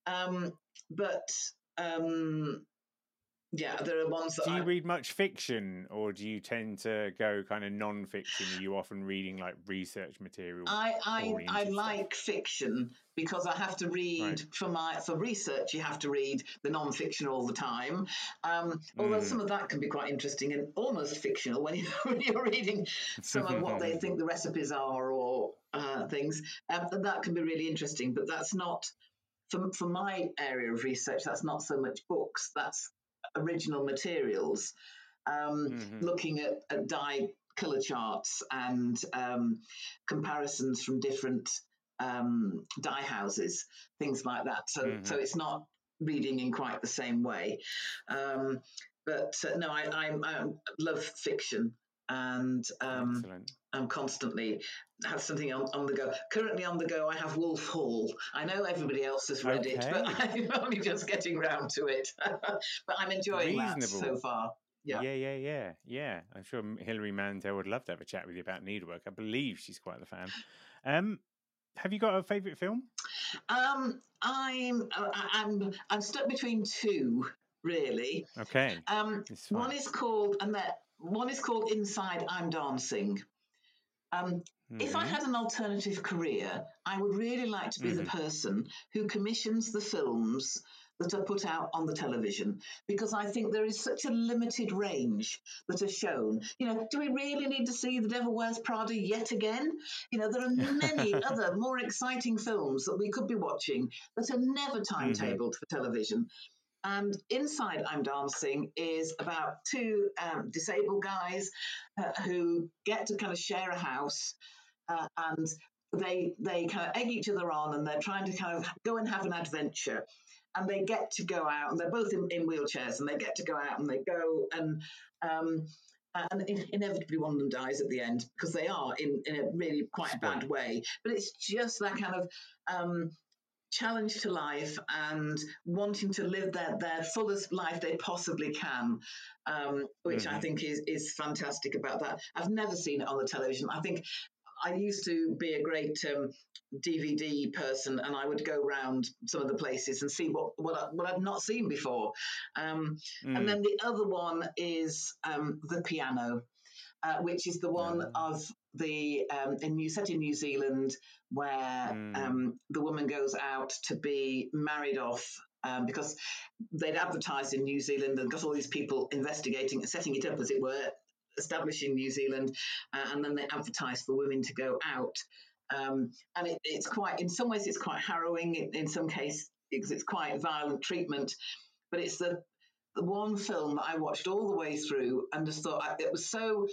Speaker 2: Yeah, there are ones that.
Speaker 1: Do you read much fiction, or do you tend to go kind of non-fiction? Are you often reading like research material?
Speaker 2: I like fiction because I have to read for research. You have to read the non-fiction all the time. Although some of that can be quite interesting and almost fictional when you're reading some of what they think the recipes are or things. That can be really interesting. But that's not for my area of research. That's not so much books. That's original materials, looking at dye colour charts and comparisons from different dye houses, things like that. So it's not reading in quite the same way. But no, I love fiction, and I'm constantly have something on the go. Currently on the go, I have Wolf Hall. I know everybody else has read it, but I'm only just getting round to it. But I'm enjoying that so far.
Speaker 1: Yeah. I'm sure Hilary Mantel would love to have a chat with you about needlework. I believe she's quite the fan. Have you got a favourite film?
Speaker 2: I'm stuck between two, really.
Speaker 1: Okay.
Speaker 2: One is called Inside I'm Dancing. If I had an alternative career, I would really like to be the person who commissions the films that are put out on the television, because I think there is such a limited range that are shown. Do we really need to see The Devil Wears Prada yet again? There are many other more exciting films that we could be watching that are never timetabled for television. And Inside I'm Dancing is about two disabled guys who get to kind of share a house, and they kind of egg each other on, and they're trying to kind of go and have an adventure. And they get to go out, and they're both in wheelchairs, and they get to go out, and they go, and inevitably one of them dies at the end, because they are in a really quite bad way. But it's just that kind of challenge to life and wanting to live their fullest life they possibly can, which I think is fantastic about that. I've never seen it on the television. I think I used to be a great DVD person, and I would go around some of the places and see what I'd not seen before. And then the other one is The Piano, which is the one of the set in New Zealand, where the woman goes out to be married off, because they'd advertised in New Zealand and got all these people investigating and setting it up, as it were, establishing New Zealand, and then they advertised for women to go out. And it's quite, in some ways, it's quite harrowing. In some cases, it's quite violent treatment. But it's the one film that I watched all the way through and just thought it was so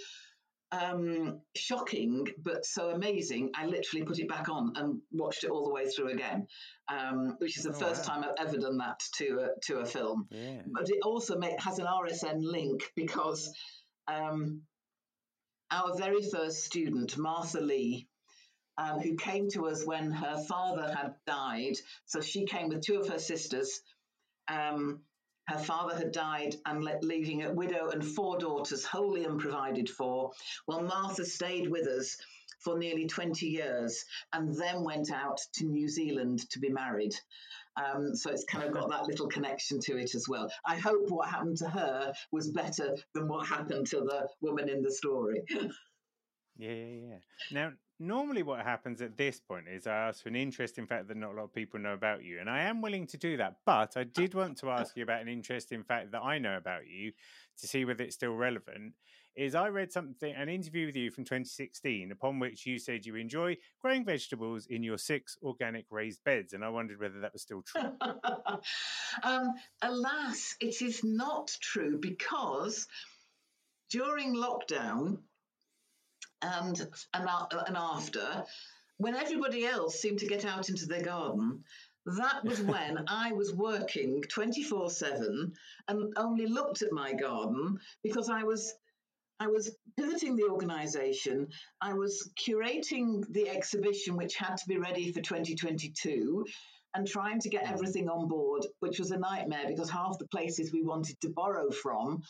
Speaker 2: shocking, but so amazing. I literally put it back on and watched it all the way through again, which is the first time I've ever done that to a film.
Speaker 1: Yeah.
Speaker 2: But it also has an RSN link, because our very first student, Martha Lee, who came to us when her father had died. So she came with two of her sisters. Her father had died and leaving a widow and four daughters wholly unprovided for. Well, Martha stayed with us for nearly 20 years and then went out to New Zealand to be married. So it's kind of got that little connection to it as well. I hope what happened to her was better than what happened to the woman in the story.
Speaker 1: Yeah. Now, normally what happens at this point is I ask for an interesting fact that not a lot of people know about you, and I am willing to do that, but I did want to ask you about an interesting fact that I know about you to see whether it's still relevant. Is I read an interview with you from 2016, upon which you said you enjoy growing vegetables in your 6 organic raised beds, and I wondered whether that was still true.
Speaker 2: Alas, it is not true, because during lockdown and after, when everybody else seemed to get out into their garden, that was when I was working 24/7 and only looked at my garden because I was pivoting the organisation. I was curating the exhibition, which had to be ready for 2022, and trying to get everything on board, which was a nightmare because half the places we wanted to borrow from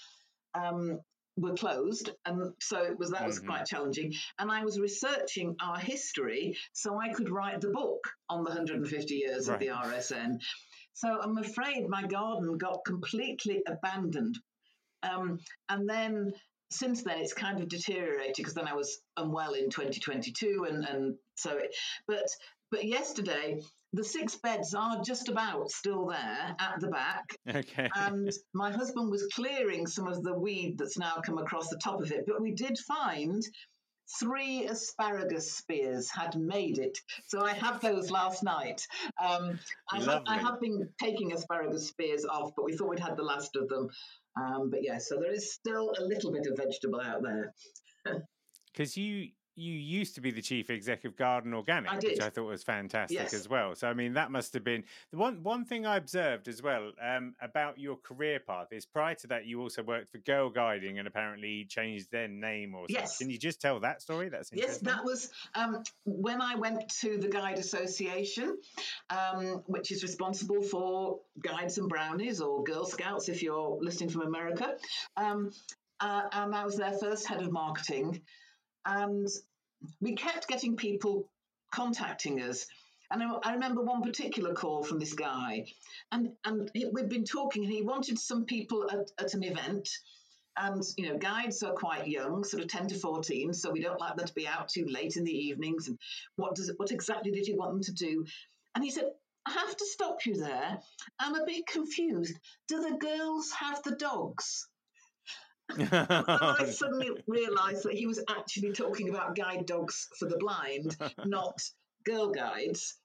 Speaker 2: were closed, and so that was quite challenging. And I was researching our history so I could write the book on the 150 years of the RSN. So I'm afraid my garden got completely abandoned. And then since then it's kind of deteriorated because then I was unwell in 2022, and so but yesterday the 6 beds are just about still there at the back.
Speaker 1: Okay.
Speaker 2: And my husband was clearing some of the weed that's now come across the top of it, but we did find 3 asparagus spears had made it. So I had those last night. I have been taking asparagus spears off, but we thought we'd had the last of them. But yeah, so there is still a little bit of vegetable out there.
Speaker 1: Because you used to be the chief exec of Garden Organic, which I thought was fantastic as well. So, I mean, that must have been the one thing I observed as well about your career path is prior to that, you also worked for Girl Guiding and apparently changed their name or something.
Speaker 2: Yes.
Speaker 1: Can you just tell that story? That's interesting.
Speaker 2: Yes, that was when I went to the Guide Association, which is responsible for Guides and Brownies, or Girl Scouts if you're listening from America. And I was their first head of marketing. And we kept getting people contacting us. And I remember one particular call from this guy. And we'd been talking, and he wanted some people at an event. And, guides are quite young, sort of 10 to 14, so we don't like them to be out too late in the evenings. And what exactly did he want them to do? And he said, I have to stop you there. I'm a bit confused. Do the girls have the dogs? And I suddenly realised that he was actually talking about guide dogs for the blind, not girl guides.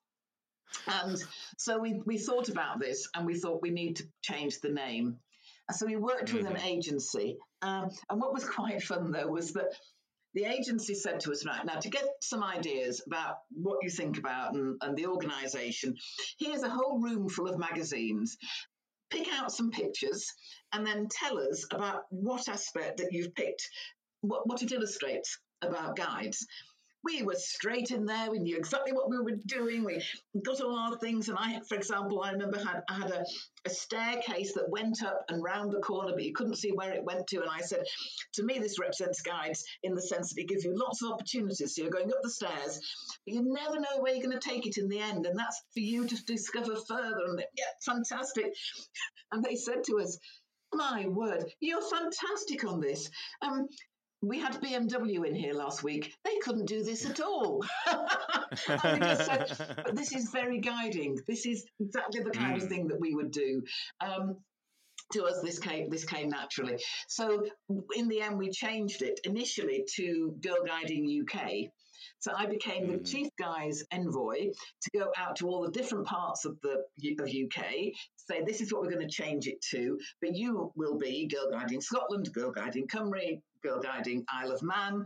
Speaker 2: And so we thought about this, and we thought we need to change the name. And so we worked with an agency. And what was quite fun, though, was that the agency said to us, right, now to get some ideas about what you think about and the organisation, here's a whole room full of magazines. Pick out some pictures and then tell us about what aspect that you've picked, what it illustrates about guides. We were straight in there. We knew exactly what we were doing. We got all our things. And I, for example, I remember I had a staircase that went up and round the corner, but you couldn't see where it went to. And I said, to me, this represents guides in the sense that it gives you lots of opportunities. So you're going up the stairs, but you never know where you're going to take it in the end. And that's for you to discover further. And yeah, fantastic. And they said to us, my word, you're fantastic on this. We had BMW in here last week. They couldn't do this at all. And we just said, but this is very guiding. This is exactly the kind of thing that we would do. To us, this came naturally. So in the end, we changed it initially to Girl Guiding UK. So I became the chief guys envoy to go out to all the different parts of UK, say this is what we're going to change it to, but you will be Girl Guiding Scotland, Girl Guiding Cymru, Girl Guiding Isle of Man.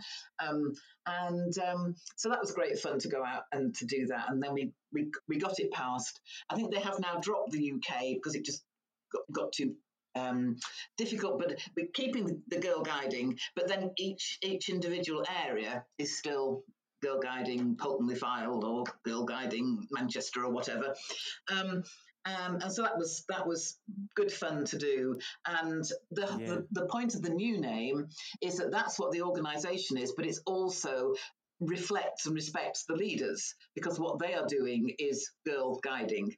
Speaker 2: So that was great fun to go out and to do that. And then we got it passed. I think they have now dropped the UK because it just got too difficult, but we're keeping the Girl Guiding, but then each individual area is still Girl Guiding Pulteney Fylde or Girl Guiding Manchester or whatever. And so that was good fun to do. And the point of the new name is that that's what the organisation is, but it's also reflects and respects the leaders, because what they are doing is girl guiding.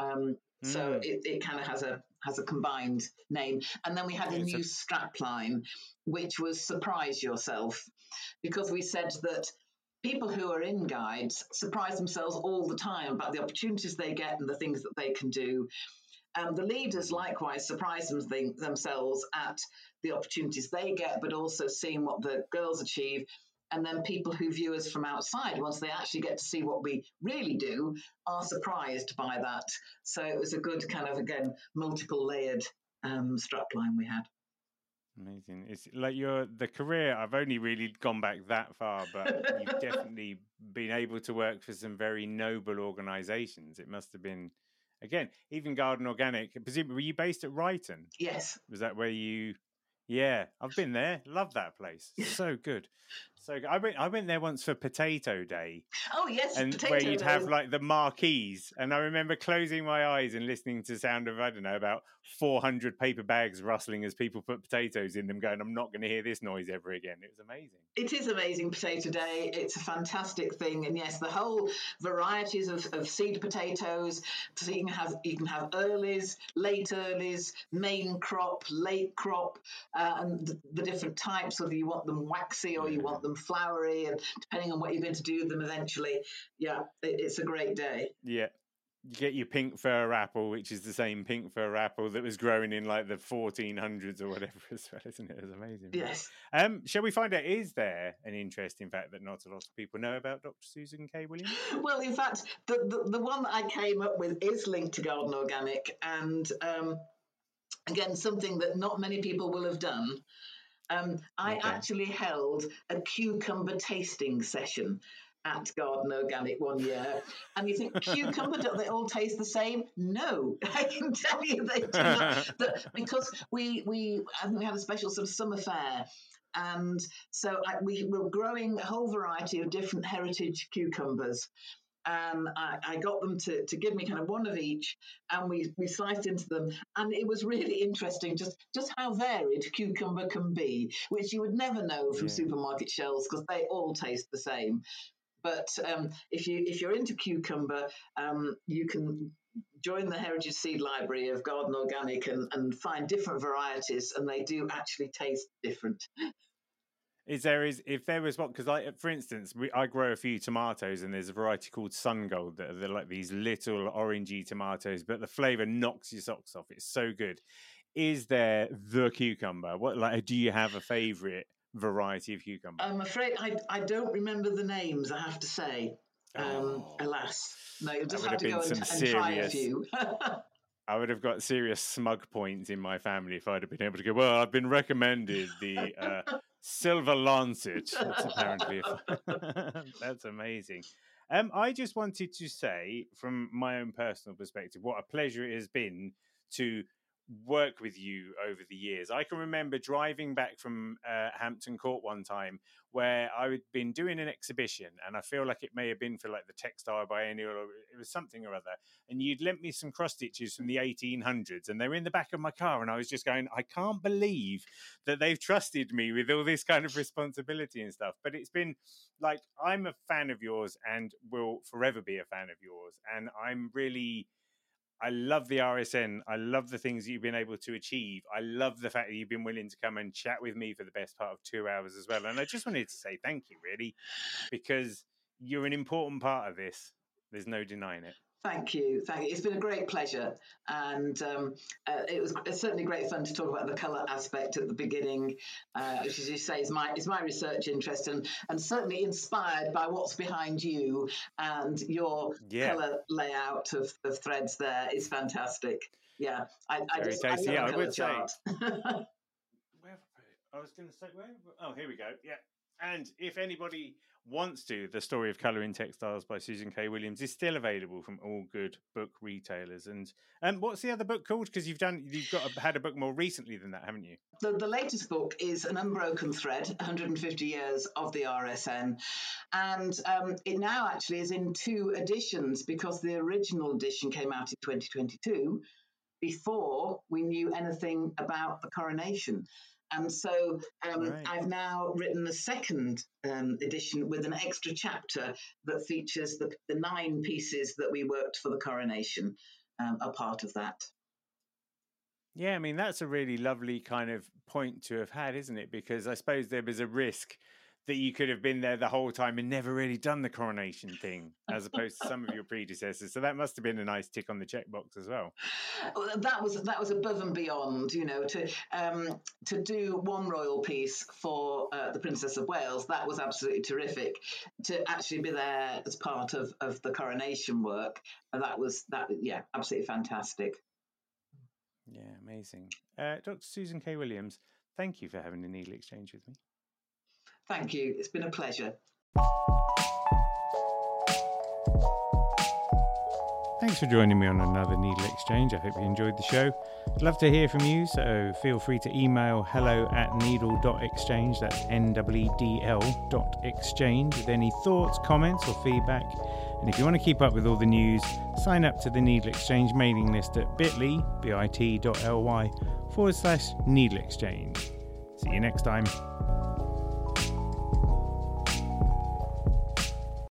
Speaker 2: So it kind of has a combined name. And then we had a new strapline, which was Surprise Yourself, because we said that people who are in guides surprise themselves all the time about the opportunities they get and the things that they can do. The leaders likewise surprise themselves at the opportunities they get, but also seeing what the girls achieve. And then people who view us from outside, once they actually get to see what we really do, are surprised by that. So it was a good kind of, again, multiple layered strapline we had.
Speaker 1: Amazing. It's like the career, I've only really gone back that far, but you've definitely been able to work for some very noble organisations. It must have been, again, even Garden Organic. Presumably, were you based at Ryton?
Speaker 2: Yes.
Speaker 1: Was that where you... Yeah, I've been there. Love that place. So good. So good. I went there once for Potato Day.
Speaker 2: Oh yes,
Speaker 1: and
Speaker 2: Potato
Speaker 1: where you'd
Speaker 2: Day.
Speaker 1: have like the marquees, and I remember closing my eyes and listening to the sound of, I don't know, about 400 paper bags rustling as people put potatoes in them, going, I'm not going to hear this noise ever again. It was amazing.
Speaker 2: It is amazing, Potato Day. It's a fantastic thing, and yes, the whole varieties of seed potatoes. So you can have earlies, late earlies, main crop, late crop, and the different types, whether you want them waxy or you want them flowery, and depending on what you're going to do with them eventually. Yeah, it's a great day.
Speaker 1: Yeah. You get your pink fir apple, which is the same pink fir apple that was growing in like the 1400s or whatever as well, isn't it? It was amazing.
Speaker 2: Yes.
Speaker 1: Shall we find out, is there an interesting fact that not a lot of people know about Dr. Susan K. Williams? Well,
Speaker 2: in fact, the one that I came up with is linked to Garden Organic, and again, something that not many people will have done. I actually held a cucumber tasting session at Garden Organic one year, and you think, cucumber, don't they all taste the same? No, I can tell you they do not. Because I think we had a special sort of summer fair, and so we were growing a whole variety of different heritage cucumbers. And I got them to give me kind of one of each, and we sliced into them, and it was really interesting just how varied cucumber can be, which you would never know from supermarket shelves because they all taste the same. But if you're into cucumber, you can join the Heritage Seed Library of Garden Organic and find different varieties, and they do actually taste different.
Speaker 1: If there was what, because for instance, I grow a few tomatoes, and there's a variety called Sun Gold that they're like these little orangey tomatoes, but the flavour knocks your socks off. It's so good. Is there the cucumber? Do you have a favourite variety of cucumber?
Speaker 2: I'm afraid I don't remember the names, I have to say. Alas. No, you'll just have to go and try a few.
Speaker 1: I would have got serious smug points in my family if I'd have been able to go, well, I've been recommended the Silver Lancet. That's apparently that's amazing. I just wanted to say, from my own personal perspective, what a pleasure it has been to work with you over the years. I can remember driving back from Hampton Court one time where I had been doing an exhibition, and I feel like it may have been for like the Textile Biennial, or it was something or other, and you'd lent me some cross stitches from the 1800s, and they were in the back of my car, and I was just going, I can't believe that they've trusted me with all this kind of responsibility and stuff. But it's been like, I'm a fan of yours and will forever be a fan of yours, and I love the RSN. I love the things that you've been able to achieve. I love the fact that you've been willing to come and chat with me for the best part of 2 hours as well. And I just wanted to say thank you, really, because you're an important part of this. There's no denying it.
Speaker 2: Thank you. It's been a great pleasure, and it was certainly great fun to talk about the colour aspect at the beginning, which, as you say, is my research interest, and certainly inspired by what's behind you and your colour layout of threads. There is fantastic. Yeah, I
Speaker 1: would chart. Where have I put it? I was going to say where. Oh, here we go. Yeah. And if anybody wants to, The Story of Colour in Textiles by Susan K. Williams is still available from all good book retailers. And what's the other book called? Because you've had a book more recently than that, haven't you?
Speaker 2: The latest book is An Unbroken Thread, 150 Years of the RSN. And it now actually is in 2 editions, because the original edition came out in 2022 before we knew anything about the coronation. And so I've now written a second edition with an extra chapter that features the 9 pieces that we worked for the coronation, a part of that.
Speaker 1: Yeah, I mean, that's a really lovely kind of point to have had, isn't it? Because I suppose there was a risk that you could have been there the whole time and never really done the coronation thing, as opposed to some of your predecessors. So that must have been a nice tick on the checkbox as well.
Speaker 2: That was above and beyond, to do one royal piece for the Princess of Wales. That was absolutely terrific. To actually be there as part of the coronation work, absolutely fantastic.
Speaker 1: Yeah, amazing. Dr. Susan K. Williams, thank you for having the Needle Exchange with me.
Speaker 2: Thank you. It's been a pleasure.
Speaker 1: Thanks for joining me on another Needle Exchange. I hope you enjoyed the show. I'd love to hear from you, so feel free to email hello@needle.exchange, that's NEEDL.exchange, with any thoughts, comments or feedback. And if you want to keep up with all the news, sign up to the Needle Exchange mailing list at bit.ly/Needle Exchange. See you next time.